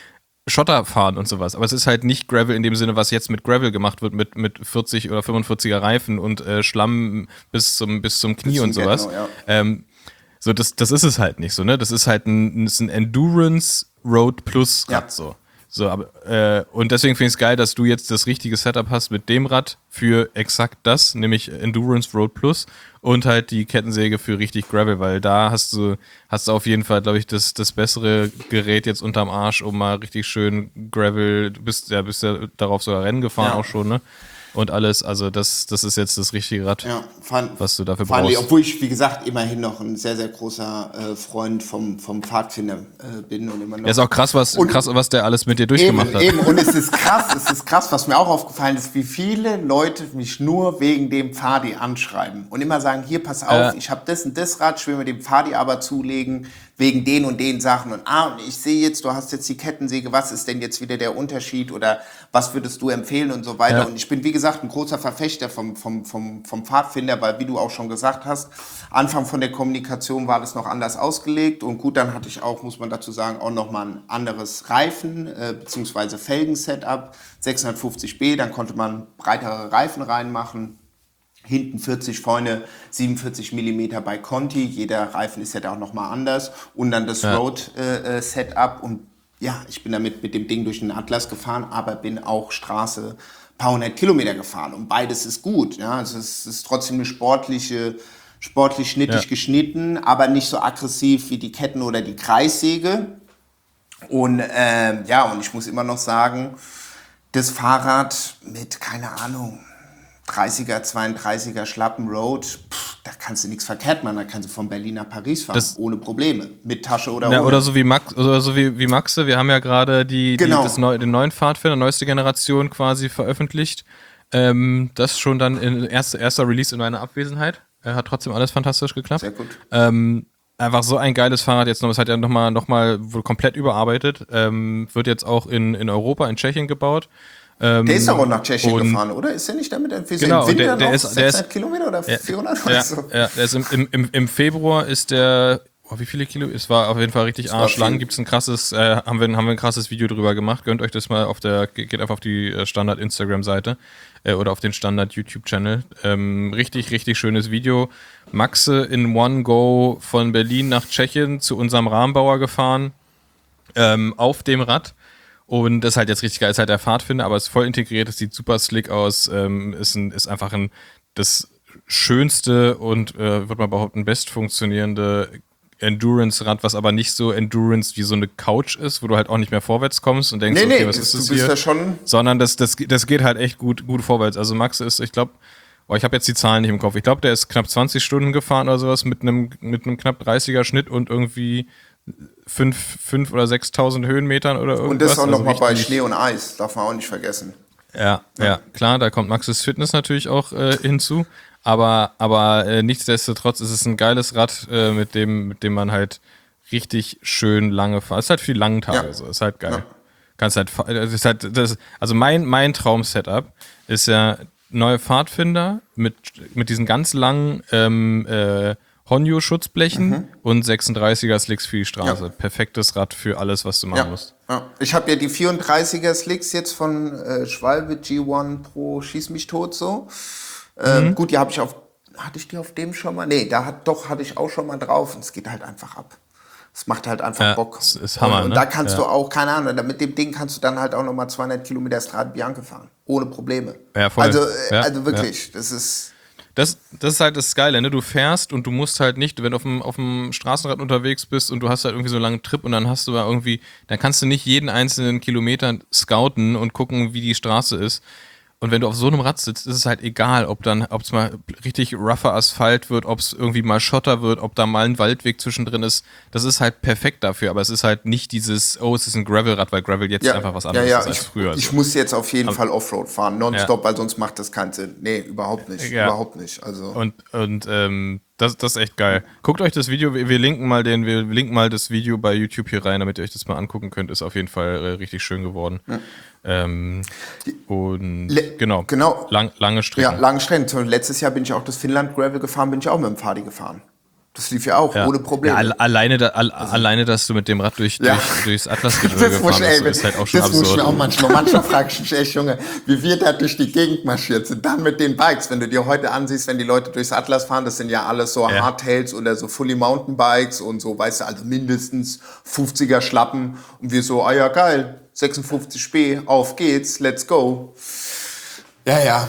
Speaker 1: Schotter fahren und sowas. Aber es ist halt nicht Gravel in dem Sinne, was jetzt mit Gravel gemacht wird, mit 40 oder 45er Reifen und Schlamm bis zum Knie und sowas.
Speaker 2: Genau, ja.
Speaker 1: So, das ist es halt nicht so, ne? Das ist halt ein Endurance Road Plus Rad so. So, aber, und deswegen finde ich es geil, dass du jetzt das richtige Setup hast mit dem Rad für exakt das, nämlich Endurance Road Plus und halt die Kettensäge für richtig Gravel, weil da hast du auf jeden Fall, glaube ich, das bessere Gerät jetzt unterm Arsch, um mal richtig schön Gravel, du bist ja darauf sogar Rennen gefahren auch schon, ne? Und alles, also das ist jetzt das richtige Rad, was du dafür brauchst.
Speaker 2: Obwohl ich, wie gesagt, immerhin noch ein sehr, sehr großer Freund vom Pfadfinder bin. Und immer noch.
Speaker 1: Ja, ist auch krass, was der alles mit dir durchgemacht hat.
Speaker 2: Eben, und es ist krass, was mir auch aufgefallen ist, wie viele Leute mich nur wegen dem Pfadi anschreiben und immer sagen, hier, pass auf, ich habe das und das Rad, ich will mir dem Pfadi aber zulegen, wegen den und den Sachen. Und ich sehe jetzt, du hast jetzt die Kettensäge, was ist denn jetzt wieder der Unterschied oder was würdest du empfehlen und so weiter. Ja. Und ich bin, wie gesagt, ein großer Verfechter vom Pfadfinder, weil, wie du auch schon gesagt hast, Anfang von der Kommunikation war das noch anders ausgelegt. Und gut, dann hatte ich auch, muss man dazu sagen, auch nochmal ein anderes Reifen- bzw. Felgen-Setup, 650B, dann konnte man breitere Reifen reinmachen. Hinten 40, vorne 47 mm bei Conti. Jeder Reifen ist ja da auch nochmal anders. Und dann das Road-Setup. Und ja, ich bin damit mit dem Ding durch den Atlas gefahren, aber bin auch Straße ein paar hundert Kilometer gefahren. Und beides ist gut. Ja, es ist trotzdem eine sportlich schnittig geschnitten, aber nicht so aggressiv wie die Ketten- oder die Kreissäge. Und und ich muss immer noch sagen, das Fahrrad mit, keine Ahnung, 30er, 32er Schlappen Road, da kannst du nichts verkehrt machen. Da kannst du von Berlin nach Paris fahren, ohne Probleme. Mit Tasche oder ohne.
Speaker 1: Oder so wie Maxe. Wir haben ja gerade den neuen Pfadfinder, neueste Generation quasi veröffentlicht. Das schon dann in erster Release in meiner Abwesenheit. Hat trotzdem alles fantastisch geklappt.
Speaker 2: Sehr gut.
Speaker 1: Einfach so ein geiles Fahrrad jetzt noch. Es hat ja nochmal komplett überarbeitet. Wird jetzt auch in Europa, in Tschechien gebaut.
Speaker 2: Der ist doch auch nach Tschechien gefahren, oder? Ist der nicht damit?
Speaker 1: Genau,
Speaker 2: im Winter
Speaker 1: der
Speaker 2: noch
Speaker 1: ist
Speaker 2: 600 Kilometer oder 400 oder so?
Speaker 1: Ja, der ist im Februar ist der, wie viele Kilo? Es war auf jeden Fall richtig arschlang. Gibt's ein krasses, haben wir ein krasses Video drüber gemacht. Gönnt euch das mal geht einfach auf die Standard Instagram-Seite oder auf den Standard YouTube-Channel. Richtig, richtig schönes Video. Maxe in One Go von Berlin nach Tschechien zu unserem Rahmenbauer gefahren, auf dem Rad. Und das ist halt jetzt richtig geil, ist halt der Pfadfinder, aber es ist voll integriert, es sieht super slick aus, ist einfach das schönste und, würde man behaupten, best funktionierende Endurance-Rad, was aber nicht so Endurance wie so eine Couch ist, wo du halt auch nicht mehr vorwärts kommst und denkst, okay, was ist das hier?
Speaker 2: Da schon
Speaker 1: sondern das geht halt echt gut vorwärts. Also Max ist, ich glaube, ich habe jetzt die Zahlen nicht im Kopf, ich glaube, der ist knapp 20 Stunden gefahren oder sowas mit einem knapp 30er Schnitt und irgendwie 5.000 oder 6.000 Höhenmetern oder irgendwas.
Speaker 2: Und das auch nochmal bei Schnee und Eis, darf man auch nicht vergessen.
Speaker 1: Ja, klar, da kommt Maxes Fitness natürlich auch hinzu, aber nichtsdestotrotz ist es ein geiles Rad, mit dem man halt richtig schön lange fährt. Es ist halt viel langen Tage, so, ist halt geil. Ja. Kannst halt, also mein Traum-Setup ist ja neue Pfadfinder mit diesen ganz langen Honyo-Schutzblechen und 36er Slicks für die Straße. Ja. Perfektes Rad für alles, was du machen musst.
Speaker 2: Ja. Ich habe ja die 34er Slicks jetzt von Schwalbe G1 Pro Schieß mich tot so. Gut, die habe ich hatte ich die auf dem schon mal? Nee, hatte ich auch schon mal drauf und es geht halt einfach ab. Es macht halt einfach Bock.
Speaker 1: Das ist Hammer,
Speaker 2: und da kannst du auch, keine Ahnung, mit dem Ding kannst du dann halt auch nochmal 200 Kilometer Strade Bianche fahren. Ohne Probleme.
Speaker 1: Ja, voll.
Speaker 2: Also wirklich, das ist...
Speaker 1: Das ist halt das Geile, ne? Du fährst und du musst halt nicht, wenn du auf dem Straßenrad unterwegs bist und du hast halt irgendwie so einen langen Trip und dann dann kannst du nicht jeden einzelnen Kilometer scouten und gucken, wie die Straße ist. Und wenn du auf so einem Rad sitzt, ist es halt egal, ob es mal richtig rougher Asphalt wird, ob es irgendwie mal Schotter wird, ob da mal ein Waldweg zwischendrin ist. Das ist halt perfekt dafür, aber es ist halt nicht dieses, es ist ein Gravelrad, weil Gravel jetzt einfach was anderes ist als früher.
Speaker 2: Ich muss jetzt auf jeden Fall Offroad fahren, nonstop, weil sonst macht das keinen Sinn. Nee, überhaupt nicht.
Speaker 1: Ja.
Speaker 2: Überhaupt nicht. Also.
Speaker 1: Und das ist echt geil. Guckt euch das Video, wir linken mal das Video bei YouTube hier rein, damit ihr euch das mal angucken könnt. Ist auf jeden Fall richtig schön geworden. Ja. Genau. Lange Strecken.
Speaker 2: Ja, lange Strecken. Letztes Jahr bin ich auch das Finnland Gravel gefahren, bin ich auch mit dem Pfadi gefahren. Das lief ja auch, ohne Probleme.
Speaker 1: Ja, alleine, dass du mit dem Rad durchs Atlasgebirge gefahren bist, ist halt auch schon
Speaker 2: das
Speaker 1: absurd.
Speaker 2: Das muss ich mir auch manchmal frage ich mich echt, Junge, wie wir da durch die Gegend marschiert sind. Dann mit den Bikes, wenn du dir heute ansiehst, wenn die Leute durchs Atlas fahren, das sind ja alles so Hardtails oder so Fully Mountainbikes und so, weißt du, also mindestens 50er Schlappen. Und wir so, ja geil, 56 Spee, auf geht's, let's go. Ja.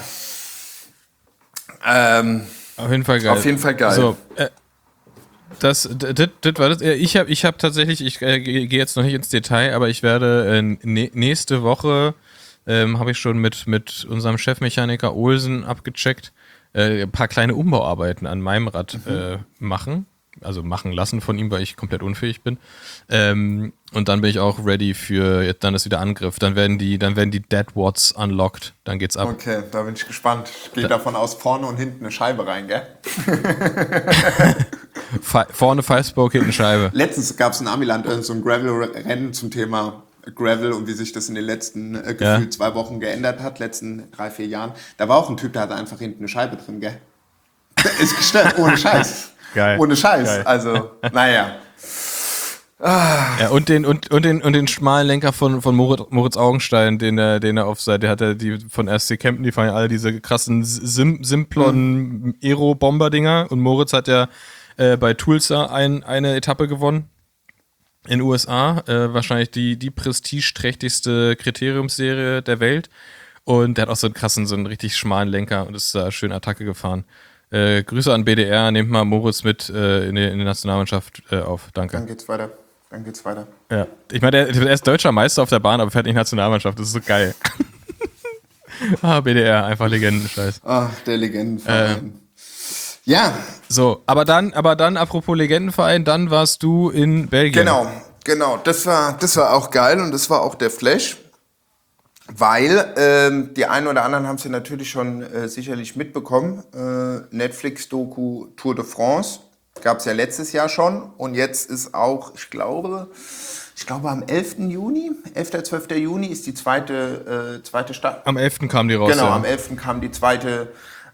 Speaker 1: Auf jeden Fall geil. So, das war das. Ich hab tatsächlich, ich gehe jetzt noch nicht ins Detail, aber ich werde nächste Woche, habe ich schon mit unserem Chefmechaniker Olsen abgecheckt, ein paar kleine Umbauarbeiten an meinem Rad machen. Also machen lassen von ihm, weil ich komplett unfähig bin. Und dann bin ich auch ready für, dann ist wieder Angriff. Dann werden die Dead Watts unlocked. Dann geht's ab.
Speaker 2: Okay, da bin ich gespannt. Ich gehe davon aus, vorne und hinten eine Scheibe rein, gell?
Speaker 1: Vorne Five-Spoke, hinten Scheibe.
Speaker 2: Letztens gab es in Amiland so ein Gravel-Rennen zum Thema Gravel und wie sich das in den letzten gefühlt 2 Wochen geändert hat, letzten 3-4 Jahren. Da war auch ein Typ, der hatte einfach hinten eine Scheibe drin, gell? Ist gestört, ohne Scheiß.
Speaker 1: Geil.
Speaker 2: Ohne Scheiß.
Speaker 1: Geil.
Speaker 2: Also, naja.
Speaker 1: Ja, und den schmalen Lenker von Moritz Augenstein, den er aufseit, der hat ja die von RSC Kempten, die fahren ja alle diese krassen Simplon Aero-Bomber-Dinger und Moritz hat ja bei Tulsa eine Etappe gewonnen in den USA, wahrscheinlich die prestigeträchtigste Kriteriumsserie der Welt und der hat auch so einen richtig schmalen Lenker und ist da schön Attacke gefahren. Grüße an BDR, nehmt mal Moritz mit in die Nationalmannschaft auf. Danke.
Speaker 2: Dann geht's weiter.
Speaker 1: Ja. Ich meine, er ist deutscher Meister auf der Bahn, aber fährt nicht Nationalmannschaft. Das ist so geil. BDR, einfach Legendenscheiß.
Speaker 2: Ach, der Legendenverein. Ja.
Speaker 1: So, aber dann, apropos Legendenverein, dann warst du in Belgien.
Speaker 2: Genau. Das war auch geil und das war auch der Flash. Weil die einen oder anderen haben es ja natürlich schon sicherlich mitbekommen. Netflix-Doku Tour de France gab es ja letztes Jahr schon. Und jetzt ist auch, ich glaube am 11. Juni, 11. 12. Juni ist die zweite Staffel.
Speaker 1: Am 11. kam die raus.
Speaker 2: Genau, am 11. kam die zweite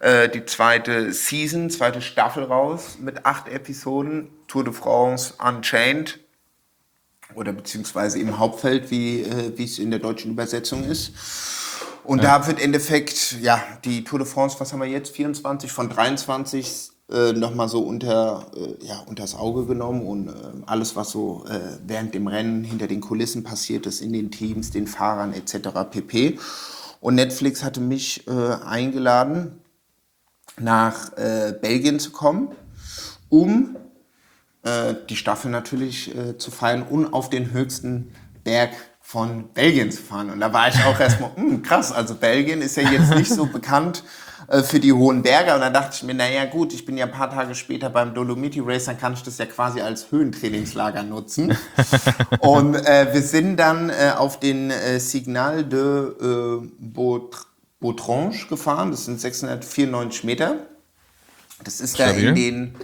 Speaker 2: Season, zweite Staffel raus mit 8 Episoden. Tour de France Unchained. Oder beziehungsweise im Hauptfeld, wie es in der deutschen Übersetzung ist. Und da wird im Endeffekt, die Tour de France, was haben wir jetzt, 24 von 23 nochmal so unters Auge genommen und alles, was so während dem Rennen hinter den Kulissen passiert ist, in den Teams, den Fahrern etc. pp. Und Netflix hatte mich eingeladen, nach Belgien zu kommen, um die Staffel natürlich zu feiern und auf den höchsten Berg von Belgien zu fahren. Und da war ich auch erstmal, krass, also Belgien ist ja jetzt nicht so bekannt für die hohen Berge. Und dann dachte ich mir, naja gut, ich bin ja ein paar Tage später beim Dolomiti Race, dann kann ich das ja quasi als Höhentrainingslager nutzen. Und wir sind dann auf den Signal de Bautrange gefahren, das sind 694 Meter. Das ist da in den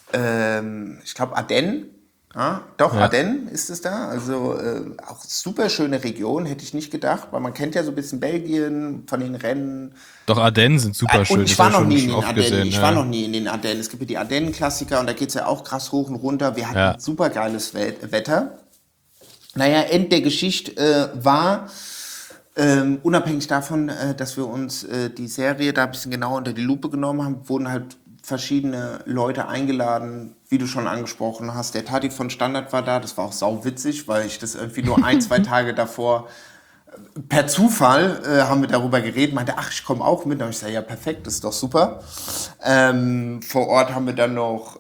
Speaker 2: ich glaube Ardennen, Ardennen ist es da, also auch super schöne Region, hätte ich nicht gedacht, weil man kennt ja so ein bisschen Belgien von den Rennen.
Speaker 1: Doch, Ardennen sind super schön.
Speaker 2: Und ich war noch nie in den Ardennen, war noch nie in den Ardennen. Es gibt ja die Ardennen-Klassiker und da geht es ja auch krass hoch und runter. Wir hatten super geiles Wetter. Naja, End der Geschichte war, unabhängig davon, dass wir uns die Serie da ein bisschen genauer unter die Lupe genommen haben, wurden halt verschiedene Leute eingeladen, wie du schon angesprochen hast. Der Tati von Standard war da, das war auch sauwitzig, weil ich das irgendwie nur 1-2 Tage davor per Zufall haben wir darüber geredet, meinte, ach, ich komme auch mit. Da habe ich gesagt, ja perfekt, das ist doch super. Vor Ort haben wir dann noch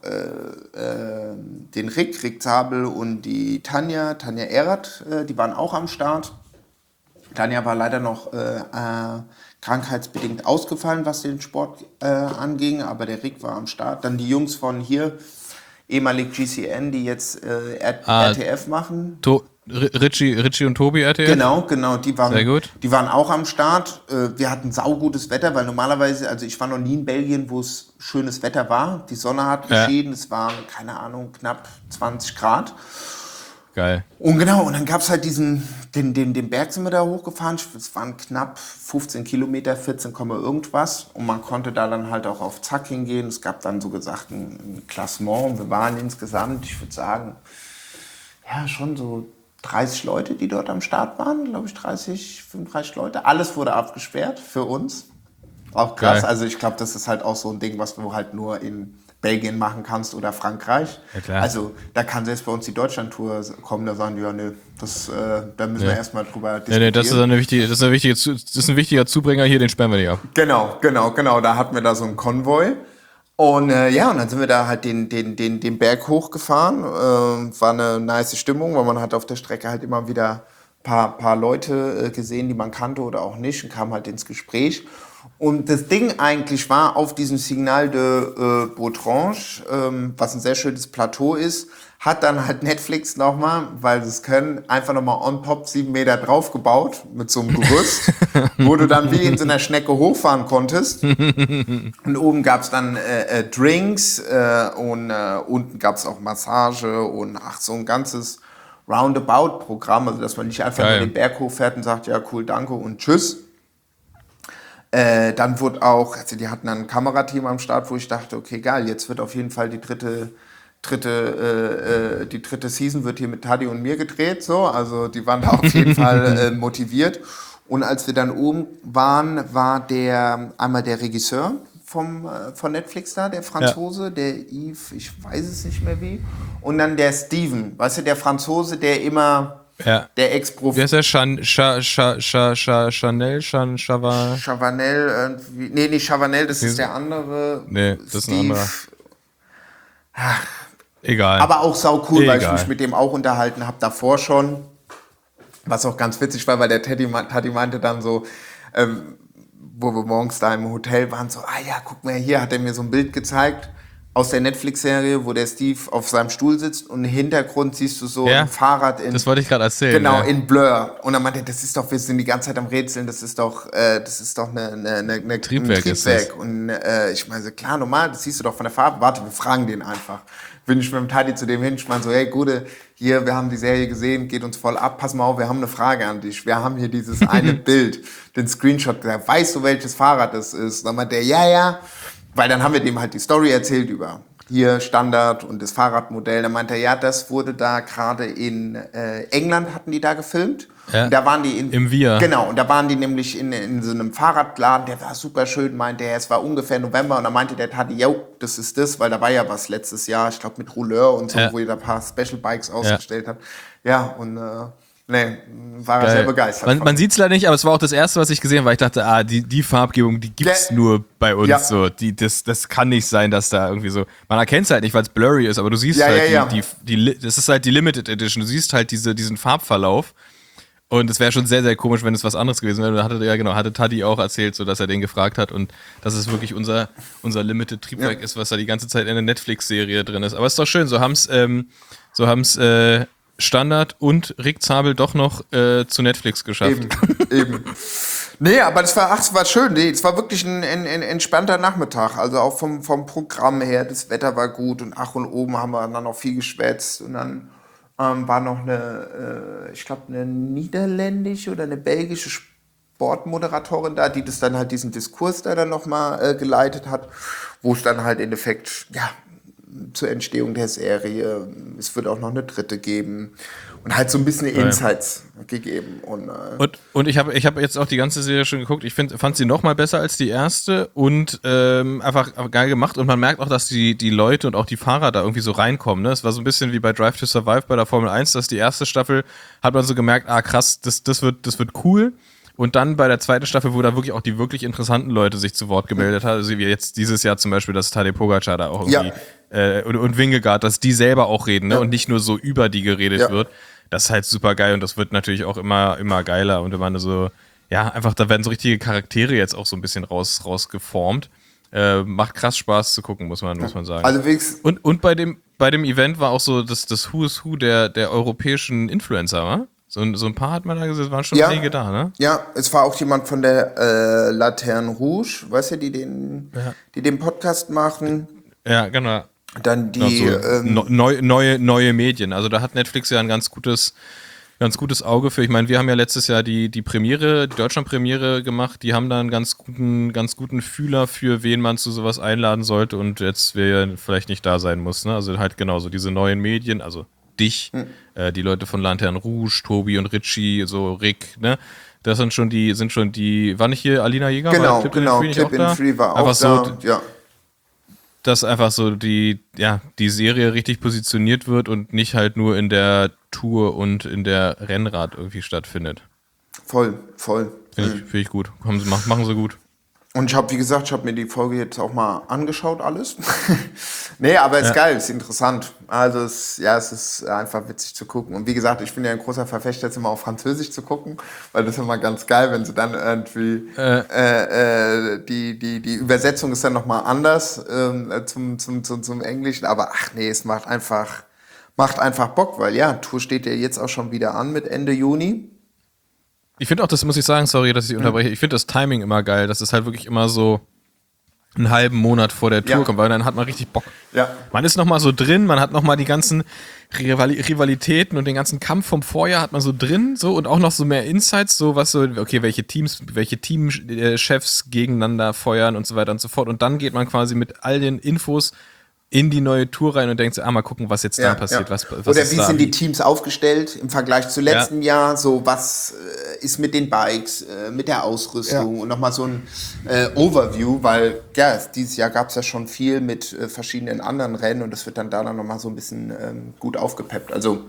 Speaker 2: den Rick Zabel und die Tanja Erath, die waren auch am Start. Tanja war leider noch krankheitsbedingt ausgefallen, was den Sport anging, aber der Rick war am Start. Dann die Jungs von hier, ehemalig GCN, die jetzt RTF machen.
Speaker 1: Richie und Tobi RTF?
Speaker 2: Genau, die waren,
Speaker 1: sehr gut.
Speaker 2: Die waren auch am Start. Wir hatten saugutes Wetter, weil normalerweise, also ich war noch nie in Belgien, wo es schönes Wetter war. Die Sonne hat geschieden, es waren, keine Ahnung, knapp 20 Grad.
Speaker 1: Geil.
Speaker 2: Und genau, und dann gab es halt den Berg sind wir da hochgefahren. Es waren knapp 15 Kilometer, 14, irgendwas. Und man konnte da dann halt auch auf Zack hingehen. Es gab dann so gesagt ein Klassement. Wir waren insgesamt, ich würde sagen, ja, schon so 30 Leute, die dort am Start waren. Glaube ich, 35 Leute. Alles wurde abgesperrt für uns. Auch krass.
Speaker 1: Geil.
Speaker 2: Also ich glaube, das ist halt auch so ein Ding, was du halt nur in Belgien machen kannst oder Frankreich.
Speaker 1: Ja, klar.
Speaker 2: Also da kann selbst bei uns die Deutschlandtour kommen, da sagen die, ja, nö, da müssen wir erstmal drüber diskutieren.
Speaker 1: Nee, das ist ein wichtiger Zubringer hier, den sperren wir nicht ab.
Speaker 2: Genau, da hatten wir da so einen Konvoi. Und und dann sind wir da halt den Berg hochgefahren. War eine nice Stimmung, weil man hat auf der Strecke halt immer wieder paar Leute gesehen, die man kannte oder auch nicht, und kam halt ins Gespräch. Und das Ding eigentlich war, auf diesem Signal de Botrange, was ein sehr schönes Plateau ist, hat dann halt Netflix nochmal, weil sie es können, einfach nochmal on top 7 Meter draufgebaut mit so einem Gerüst, wo du dann wie in so einer Schnecke hochfahren konntest. Und oben gab es dann Drinks und unten gab es auch Massage und so ein ganzes Roundabout-Programm, also dass man nicht einfach nur den Berg hochfährt und sagt, ja cool, danke und tschüss. Dann wurde auch, also die hatten dann ein Kamerateam am Start, wo ich dachte, okay, geil, jetzt wird auf jeden Fall die dritte Season wird hier mit Taddy und mir gedreht, so, also die waren da auf jeden Fall motiviert. Und als wir dann oben waren, war einmal der Regisseur von Netflix da, der Franzose, der Yves, ich weiß es nicht mehr wie, und dann der Steven, weißt du, der Franzose, der immer...
Speaker 1: Ja.
Speaker 2: Der Ex-Profi.
Speaker 1: Wie heißt der? Chanel?
Speaker 2: Chavanel, irgendwie. Nee, nicht Chavanel, das ist der andere.
Speaker 1: Nee, das ist ein anderer. Egal.
Speaker 2: Aber auch sau cool, weil ich mich mit dem auch unterhalten habe davor schon. Was auch ganz witzig war, weil der Taddy meinte dann so, wo wir morgens da im Hotel waren, so, guck mal hier, hat er mir so ein Bild gezeigt aus der Netflix-Serie, wo der Steve auf seinem Stuhl sitzt und im Hintergrund siehst du so ein Fahrrad in...
Speaker 1: Das wollte ich gerade erzählen.
Speaker 2: Genau, in Blur. Und dann meinte er, das ist doch, wir sind die ganze Zeit am Rätseln, das ist doch ein Triebwerk.
Speaker 1: Ist das.
Speaker 2: Und ich meine, klar, normal, das siehst du doch von der Farbe. Warte, wir fragen den einfach. Bin ich mit dem Taddy zu dem hin, ich meine so, hey Gude, hier, wir haben die Serie gesehen, geht uns voll ab, pass mal auf, wir haben eine Frage an dich. Wir haben hier dieses eine Bild, den Screenshot, weißt du, welches Fahrrad das ist? Und dann meinte er, ja. Weil dann haben wir dem halt die Story erzählt über hier Standard und das Fahrradmodell. Dann meinte er, ja, das wurde da gerade in England, hatten die da gefilmt.
Speaker 1: Ja.
Speaker 2: Und da waren die
Speaker 1: im Via.
Speaker 2: Genau, und da waren die nämlich in so einem Fahrradladen, der war super schön, meinte er, es war ungefähr November. Und dann meinte der Tati, das ist das, weil da war ja was letztes Jahr, ich glaube mit Rouleur und so, wo ihr da ein paar Special Bikes ausgestellt habt. Ja, und war er sehr begeistert.
Speaker 1: Man sieht es leider nicht, aber es war auch das Erste, was ich gesehen habe, weil ich dachte, die Farbgebung, die gibt's nur bei uns. Ja. So. Das kann nicht sein, dass da irgendwie so. Man erkennt es halt nicht, weil es blurry ist, aber du siehst das ist halt die Limited Edition. Du siehst halt diesen Farbverlauf. Und es wäre schon sehr, sehr komisch, wenn es was anderes gewesen wäre. Da hatte Taddy auch erzählt, so dass er den gefragt hat und dass es wirklich unser Limited Triebwerk ist, was da die ganze Zeit in der Netflix-Serie drin ist. Aber es ist doch schön, so haben's Standard und Rick Zabel doch noch zu Netflix geschafft.
Speaker 2: Eben. Nee, aber das war schön. Nee, es war wirklich ein entspannter Nachmittag. Also auch vom Programm her, das Wetter war gut und oben haben wir dann noch viel geschwätzt. Und dann war noch eine niederländische oder eine belgische Sportmoderatorin da, die das dann halt diesen Diskurs da dann nochmal geleitet hat, wo es dann halt im Endeffekt, zur Entstehung der Serie, es wird auch noch eine dritte geben und halt so ein bisschen Insights gegeben.
Speaker 1: Und ich hab jetzt auch die ganze Serie schon geguckt, ich fand sie noch mal besser als die erste und einfach geil gemacht und man merkt auch, dass die Leute und auch die Fahrer da irgendwie so reinkommen. Ne? Es war so ein bisschen wie bei Drive to Survive bei der Formel 1, dass die erste Staffel hat man so gemerkt, krass, das wird cool. Und dann bei der zweiten Staffel, wo da wirklich auch die wirklich interessanten Leute sich zu Wort gemeldet haben, also wie jetzt dieses Jahr zum Beispiel, dass Tadej Pogacar da auch irgendwie und Vingegaard, dass die selber auch reden, ne? Und nicht nur so über die geredet wird. Das ist halt super geil und das wird natürlich auch immer geiler und immer so, einfach, da werden so richtige Charaktere jetzt auch so ein bisschen rausgeformt. Macht krass Spaß zu gucken, muss man sagen.
Speaker 2: Also
Speaker 1: und bei dem Event war auch so das Who is Who der europäischen Influencer, wa? So ein paar hat man da gesehen, es waren schon einige da, ne?
Speaker 2: Ja, es war auch jemand von der Laterne Rouge, weißt du, die den Podcast machen.
Speaker 1: Ja, genau.
Speaker 2: Dann die
Speaker 1: neue Medien. Also da hat Netflix ja ein ganz gutes Auge für. Ich meine, wir haben ja letztes Jahr die Deutschland-Premiere gemacht. Die haben da einen ganz guten Fühler für, wen man zu sowas einladen sollte und jetzt wer ja vielleicht nicht da sein muss. Ne? Also halt genauso diese neuen Medien, also dich, die Leute von Lanterne Rouge, Tobi und Richie, so Rick, ne? Das sind schon die, war nicht hier Alina Jäger?
Speaker 2: Genau,
Speaker 1: Clip
Speaker 2: in Free war auch
Speaker 1: einfach
Speaker 2: da,
Speaker 1: so,
Speaker 2: ja.
Speaker 1: dass einfach so die Serie richtig positioniert wird und nicht halt nur in der Tour und in der Rennrad irgendwie stattfindet.
Speaker 2: Voll.
Speaker 1: Finde ich gut. Machen sie gut.
Speaker 2: Und ich habe mir die Folge jetzt auch mal angeschaut, alles. Nee, aber ist geil, ist interessant. Also es ist einfach witzig zu gucken. Und wie gesagt, ich bin ja ein großer Verfechter, jetzt immer auf Französisch zu gucken, weil das ist immer ganz geil, wenn sie dann irgendwie die Übersetzung ist dann nochmal anders zum Englischen. Aber es macht einfach Bock, weil Tour steht ja jetzt auch schon wieder an mit Ende Juni.
Speaker 1: Ich finde auch, das muss ich sagen, sorry, dass ich unterbreche, ich finde das Timing immer geil, dass es halt wirklich immer so einen halben Monat vor der Tour kommt, weil dann hat man richtig Bock.
Speaker 2: Ja.
Speaker 1: Man ist nochmal so drin, man hat nochmal die ganzen Rivalitäten und den ganzen Kampf vom Vorjahr hat man so drin, so und auch noch so mehr Insights, so was so, okay, welche Teamchefs gegeneinander feuern und so weiter und so fort. Und dann geht man quasi mit all den Infos in die neue Tour rein und denkt so, mal gucken, was jetzt da passiert. Was
Speaker 2: Oder wie sind die Teams aufgestellt im Vergleich zu letztem Jahr? So, was ist mit den Bikes, mit der Ausrüstung und nochmal so ein Overview, weil dieses Jahr gab es ja schon viel mit verschiedenen anderen Rennen und das wird dann nochmal so ein bisschen gut aufgepeppt. Also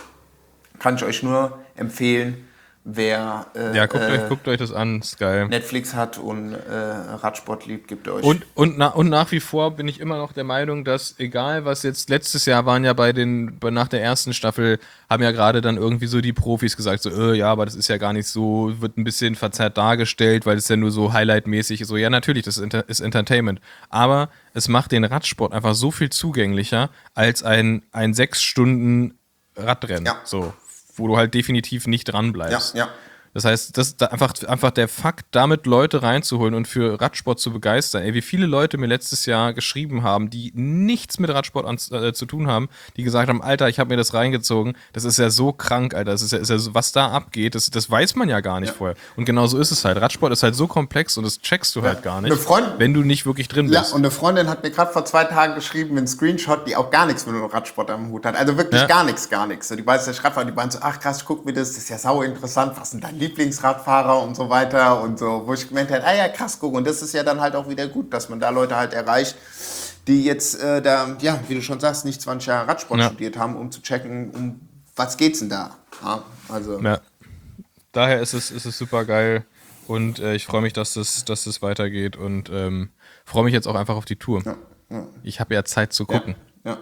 Speaker 2: kann ich euch nur empfehlen, wer
Speaker 1: guckt euch das an, ist geil.
Speaker 2: Netflix hat und Radsport liebt, gibt euch.
Speaker 1: Und nach wie vor bin ich immer noch der Meinung, dass egal was jetzt letztes Jahr waren ja nach der ersten Staffel, haben ja gerade dann irgendwie so die Profis gesagt, so, aber das ist ja gar nicht so, wird ein bisschen verzerrt dargestellt, weil es ja nur so highlightmäßig ist. So, ja, natürlich, das ist Entertainment. Aber es macht den Radsport einfach so viel zugänglicher als ein 6 Stunden Radrennen. Ja. So, wo du halt definitiv nicht dran bleibst.
Speaker 2: Ja.
Speaker 1: Das heißt, das ist einfach der Fakt, damit Leute reinzuholen und für Radsport zu begeistern. Ey, wie viele Leute mir letztes Jahr geschrieben haben, die nichts mit Radsport zu tun haben, die gesagt haben, Alter, ich habe mir das reingezogen, das ist ja so krank, Alter, das ist ja so, was da abgeht, das weiß man ja gar nicht vorher. Und genau so ist es halt. Radsport ist halt so komplex und das checkst du halt gar nicht, wenn du nicht wirklich drin bist.
Speaker 2: Ja, und eine Freundin hat mir gerade vor 2 Tagen geschrieben, einen Screenshot, die auch gar nichts mit dem Radsport am Hut hat. Also wirklich gar nichts. So, die weiß, der Radfahrer, die meint so, ach krass, guck mir das ist ja sau interessant, was sind deine Lieblingsradfahrer und so weiter und so, wo ich gemeint habe, ja krass, guck, und das ist ja dann halt auch wieder gut, dass man da Leute halt erreicht, die jetzt wie du schon sagst, nicht 20 Jahre Radsport studiert haben, um zu checken, um was geht's denn da? Ja, also. Ja.
Speaker 1: Daher ist es super geil und ich freue mich, dass das weitergeht und freue mich jetzt auch einfach auf die Tour. Ja. Ich habe ja Zeit zu gucken.
Speaker 2: Ja.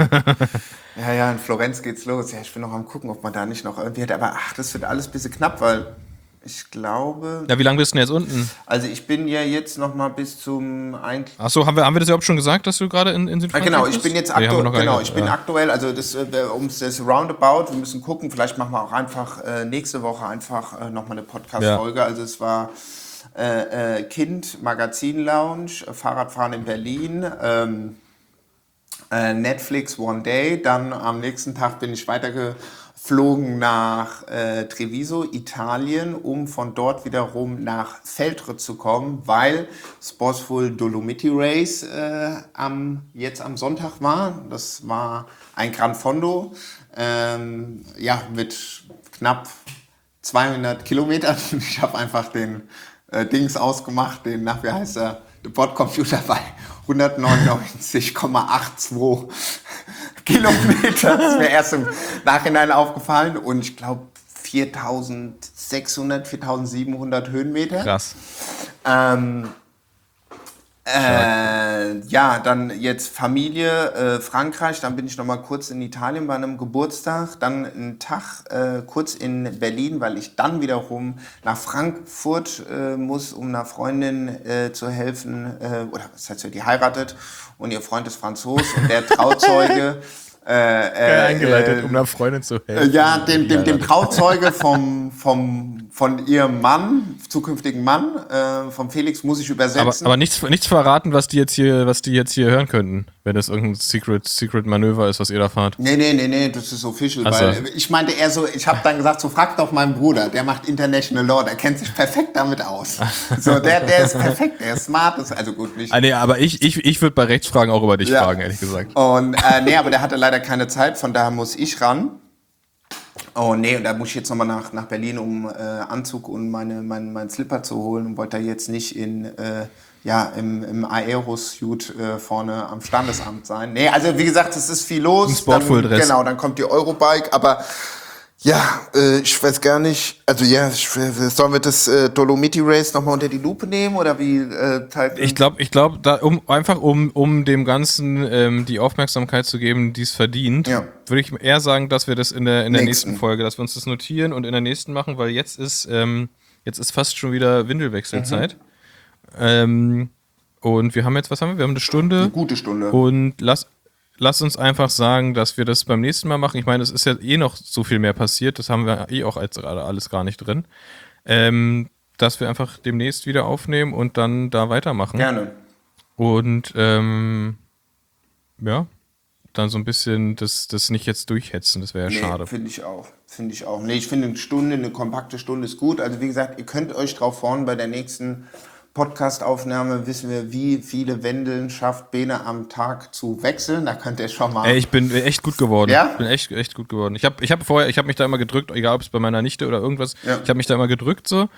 Speaker 2: Ja, in Florenz geht's los. Ja, ich bin noch am gucken, ob man da nicht noch irgendwie hat. Aber das wird alles ein bisschen knapp, weil ich glaube...
Speaker 1: Ja, wie lange bist du denn jetzt unten?
Speaker 2: Also ich bin ja jetzt noch mal bis zum...
Speaker 1: Achso, haben wir das überhaupt schon gesagt, dass du gerade in Südfrankreich
Speaker 2: genau,
Speaker 1: bist?
Speaker 2: Ich bin jetzt aktuell, also das Roundabout, wir müssen gucken, vielleicht machen wir auch einfach nächste Woche einfach nochmal eine Podcast-Folge. Ja. Also es war Kind, Magazin-Lounge, Fahrradfahren in Berlin, Netflix One Day, dann am nächsten Tag bin ich weitergeflogen nach Treviso, Italien, um von dort wiederum nach Feltre zu kommen, weil Sportsful Dolomiti Race jetzt am Sonntag war. Das war ein Gran Fondo, mit knapp 200 Kilometern. Ich habe einfach den Dings ausgemacht, der Bordcomputer bei 199,82 Kilometer. Das ist mir erst im Nachhinein aufgefallen. Und ich glaube 4.600, 4.700 Höhenmeter.
Speaker 1: Krass.
Speaker 2: Dann jetzt Familie, Frankreich, dann bin ich noch mal kurz in Italien bei einem Geburtstag, dann einen Tag kurz in Berlin, weil ich dann wiederum nach Frankfurt muss, um einer Freundin zu helfen, die heiratet und ihr Freund ist Franzos und der Trauzeuge
Speaker 1: eingeleitet, um einer Freundin zu helfen.
Speaker 2: Ja, dem Trauzeuge von ihrem Mann, zukünftigen Mann, vom Felix, muss ich übersetzen.
Speaker 1: Aber nichts verraten, was die jetzt hier hören könnten, wenn das irgendein Secret Manöver ist, was ihr da fahrt.
Speaker 2: Nee, das ist official, weil ich meinte eher so, ich habe dann gesagt, so frag doch meinen Bruder, der macht International Law, der kennt sich perfekt damit aus. So, der ist perfekt, der ist smart, also gut, nicht.
Speaker 1: Nee, aber ich würde bei Rechtsfragen auch über dich fragen, ehrlich gesagt.
Speaker 2: Und aber der hatte leider keine Zeit, von daher muss ich ran. Oh nee, und da muss ich jetzt nochmal nach Berlin, um Anzug und meinen Slipper zu holen und wollte da jetzt nicht im Aero-Suit vorne am Standesamt sein. Nee, also wie gesagt, es ist viel los.
Speaker 1: Ein Sportfull-Dress.
Speaker 2: Genau, dann kommt die Eurobike, aber ja, ich weiß gar nicht, also ja, sollen wir das Dolomiti Race nochmal unter die Lupe nehmen oder wie?
Speaker 1: Ich glaube, da, um dem Ganzen die Aufmerksamkeit zu geben, die es verdient, würde ich eher sagen, dass wir das in der nächsten Folge, dass wir uns das notieren und in der nächsten machen, weil jetzt ist fast schon wieder Windelwechselzeit. Und wir haben jetzt, was haben wir? Wir haben eine Stunde.
Speaker 2: Eine gute Stunde.
Speaker 1: Und Lass uns einfach sagen, dass wir das beim nächsten Mal machen. Ich meine, es ist ja noch so viel mehr passiert. Das haben wir auch als gerade alles gar nicht drin. Dass wir einfach demnächst wieder aufnehmen und dann da weitermachen.
Speaker 2: Gerne.
Speaker 1: Und dann so ein bisschen das nicht jetzt durchhetzen. Das wäre ja schade.
Speaker 2: Finde ich auch. Nee, ich finde eine kompakte Stunde ist gut. Also wie gesagt, ihr könnt euch drauf freuen, bei der nächsten Podcast-Aufnahme wissen wir, wie viele Windeln schafft Bene am Tag zu wechseln. Da könnt ihr schon mal...
Speaker 1: Ich bin echt gut geworden.
Speaker 2: Ja?
Speaker 1: Ich bin echt gut geworden. Ich hab mich da immer gedrückt, egal ob es bei meiner Nichte oder irgendwas, ich habe mich da immer gedrückt so.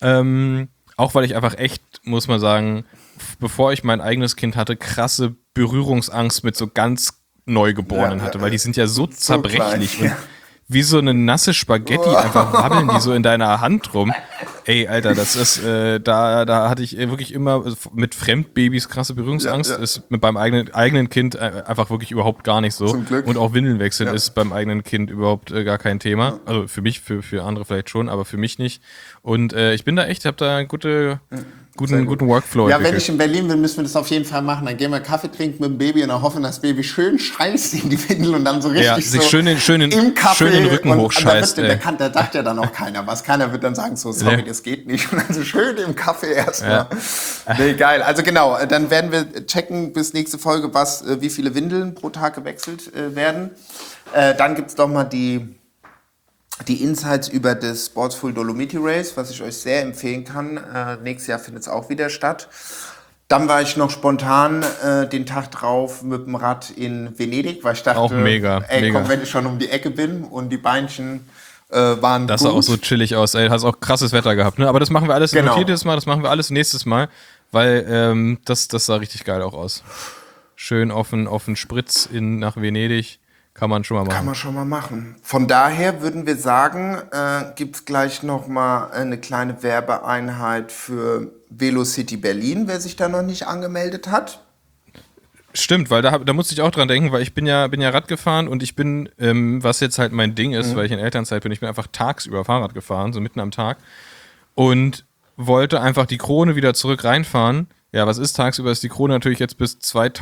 Speaker 1: Auch weil ich einfach echt, muss man sagen, bevor ich mein eigenes Kind hatte, krasse Berührungsangst mit so ganz Neugeborenen hatte, weil die sind ja so zerbrechlich
Speaker 2: klein,
Speaker 1: und wie so eine nasse Spaghetti, einfach wabbeln die so in deiner Hand rum. Ey, Alter, das ist, da hatte ich wirklich immer mit Fremdbabys krasse Berührungsangst. Ist mit beim eigenen Kind einfach wirklich überhaupt gar nicht so.
Speaker 2: Zum Glück.
Speaker 1: Und auch Windeln wechseln ist beim eigenen Kind überhaupt gar kein Thema. Also für mich, für andere vielleicht schon, aber für mich nicht. Und ich bin da echt, habe da einen guten Workflow
Speaker 2: Ja,
Speaker 1: entwickelt.
Speaker 2: wenn ich in Berlin bin, müssen wir das auf jeden Fall machen. Dann gehen wir Kaffee trinken mit dem Baby und dann hoffen, dass das Baby schön scheißt in die Windel und dann so richtig
Speaker 1: sich
Speaker 2: so
Speaker 1: schön
Speaker 2: im Kaffee
Speaker 1: den Rücken
Speaker 2: und
Speaker 1: hochscheißt.
Speaker 2: Da sagt ja dann auch keiner was. Keiner wird dann sagen, so sorry, das geht nicht. Und dann so schön im Kaffee erstmal. Nee, geil. Also genau, dann werden wir checken bis nächste Folge, wie viele Windeln pro Tag gewechselt werden. Dann gibt's doch mal die Insights über das Sportsful Dolomiti Race, was ich euch sehr empfehlen kann. Nächstes Jahr findet es auch wieder statt. Dann war ich noch spontan den Tag drauf mit dem Rad in Venedig, weil ich dachte,
Speaker 1: auch mega.
Speaker 2: Komm, wenn ich schon um die Ecke bin und die Beinchen waren
Speaker 1: das
Speaker 2: gut.
Speaker 1: sah auch so chillig aus, ey. Hast auch krasses Wetter gehabt, ne? Aber das machen wir alles notiertes Mal, das machen wir alles nächstes Mal, weil das sah richtig geil auch aus. Schön auf den Spritz nach Venedig. Kann man schon mal machen.
Speaker 2: Von daher würden wir sagen, gibt es gleich nochmal eine kleine Werbeeinheit für Velocity Berlin, wer sich da noch nicht angemeldet hat.
Speaker 1: Stimmt, weil da musste ich auch dran denken, weil ich bin ja Rad gefahren und ich bin, was jetzt halt mein Ding ist, weil ich in Elternzeit bin, ich bin einfach tagsüber Fahrrad gefahren, so mitten am Tag und wollte einfach die Krone wieder zurück reinfahren. Ja, was ist tagsüber? Ist die Krone natürlich jetzt bis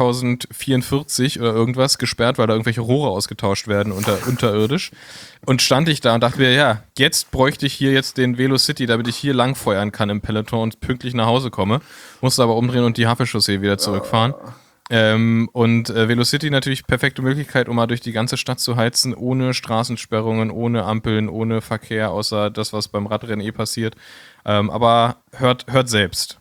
Speaker 1: 2044 oder irgendwas gesperrt, weil da irgendwelche Rohre ausgetauscht werden unterirdisch. Und stand ich da und dachte mir, ja, jetzt bräuchte ich hier jetzt den Velocity, damit ich hier langfeuern kann im Peloton und pünktlich nach Hause komme. Musste aber umdrehen und die Havelchaussee wieder zurückfahren. Und Velocity natürlich perfekte Möglichkeit, um mal durch die ganze Stadt zu heizen, ohne Straßensperrungen, ohne Ampeln, ohne Verkehr, außer das, was beim Radrennen passiert. Aber hört selbst.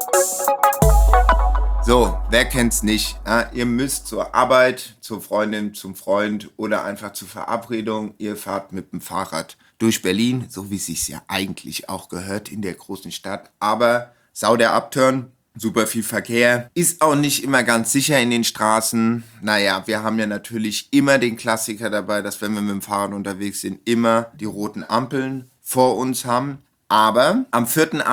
Speaker 2: So, wer kennt's nicht? Ihr müsst zur Arbeit, zur Freundin, zum Freund oder einfach zur Verabredung. Ihr fahrt mit dem Fahrrad durch Berlin, so wie es sich ja eigentlich auch gehört in der großen Stadt. Aber sau der Upturn, super viel Verkehr, ist auch nicht immer ganz sicher in den Straßen. Naja, wir haben ja natürlich immer den Klassiker dabei, dass wenn wir mit dem Fahrrad unterwegs sind, immer die roten Ampeln vor uns haben. Aber am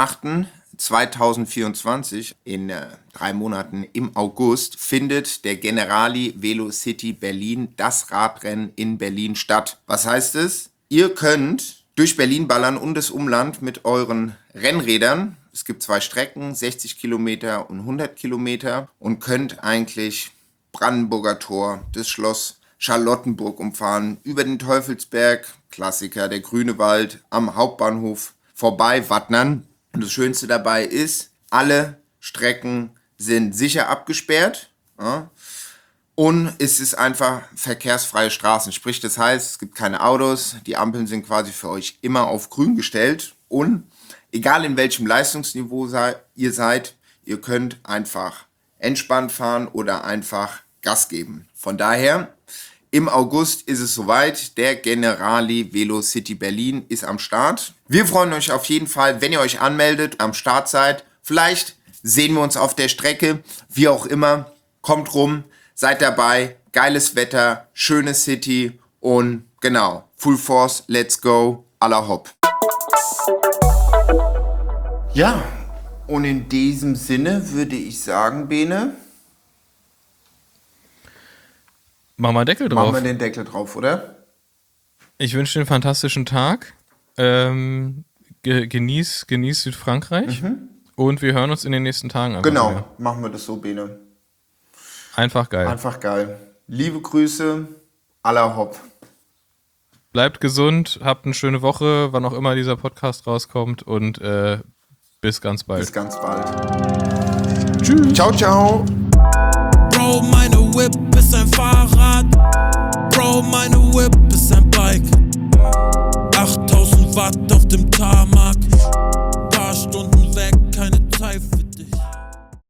Speaker 2: 4.8.2024, in 3 Monaten im August, findet der Generali Velocity Berlin, das Radrennen in Berlin, statt. Was heißt es? Ihr könnt durch Berlin ballern und das Umland mit euren Rennrädern. Es gibt 2 Strecken, 60 Kilometer und 100 Kilometer und könnt eigentlich Brandenburger Tor, das Schloss Charlottenburg umfahren, über den Teufelsberg, Klassiker, der Grüne Wald, am Hauptbahnhof vorbei wattnern. Und das Schönste dabei ist, alle Strecken sind sicher abgesperrt. Ja? Und es ist einfach verkehrsfreie Straßen. Sprich, das heißt, es gibt keine Autos, die Ampeln sind quasi für euch immer auf grün gestellt. Und egal in welchem Leistungsniveau ihr seid, ihr könnt einfach entspannt fahren oder einfach Gas geben. Von daher, im August ist es soweit. Der Generali Velo City Berlin ist am Start. Wir freuen euch auf jeden Fall, wenn ihr euch anmeldet, am Start seid. Vielleicht sehen wir uns auf der Strecke, wie auch immer. Kommt rum, seid dabei. Geiles Wetter, schöne City und genau, Full Force, let's go, à la hopp. Ja, und in diesem Sinne würde ich sagen, Bene,
Speaker 1: Machen wir Deckel drauf.
Speaker 2: machen wir den Deckel drauf, oder?
Speaker 1: Ich wünsche dir einen fantastischen Tag. Genieß Südfrankreich. Und wir hören uns in den nächsten Tagen einfach
Speaker 2: Genau,
Speaker 1: wieder.
Speaker 2: machen wir das so, Bene.
Speaker 1: Einfach geil.
Speaker 2: Einfach geil. Liebe Grüße, à la hopp.
Speaker 1: Bleibt gesund, habt eine schöne Woche, wann auch immer dieser Podcast rauskommt und bis ganz bald.
Speaker 2: Bis ganz bald. Tschüss. Ciao, ciao.
Speaker 3: Bro, meine Whip ist ein Fahrrad. Bro, meine Whip ist ein Bike. 8000 Watt auf dem Tag.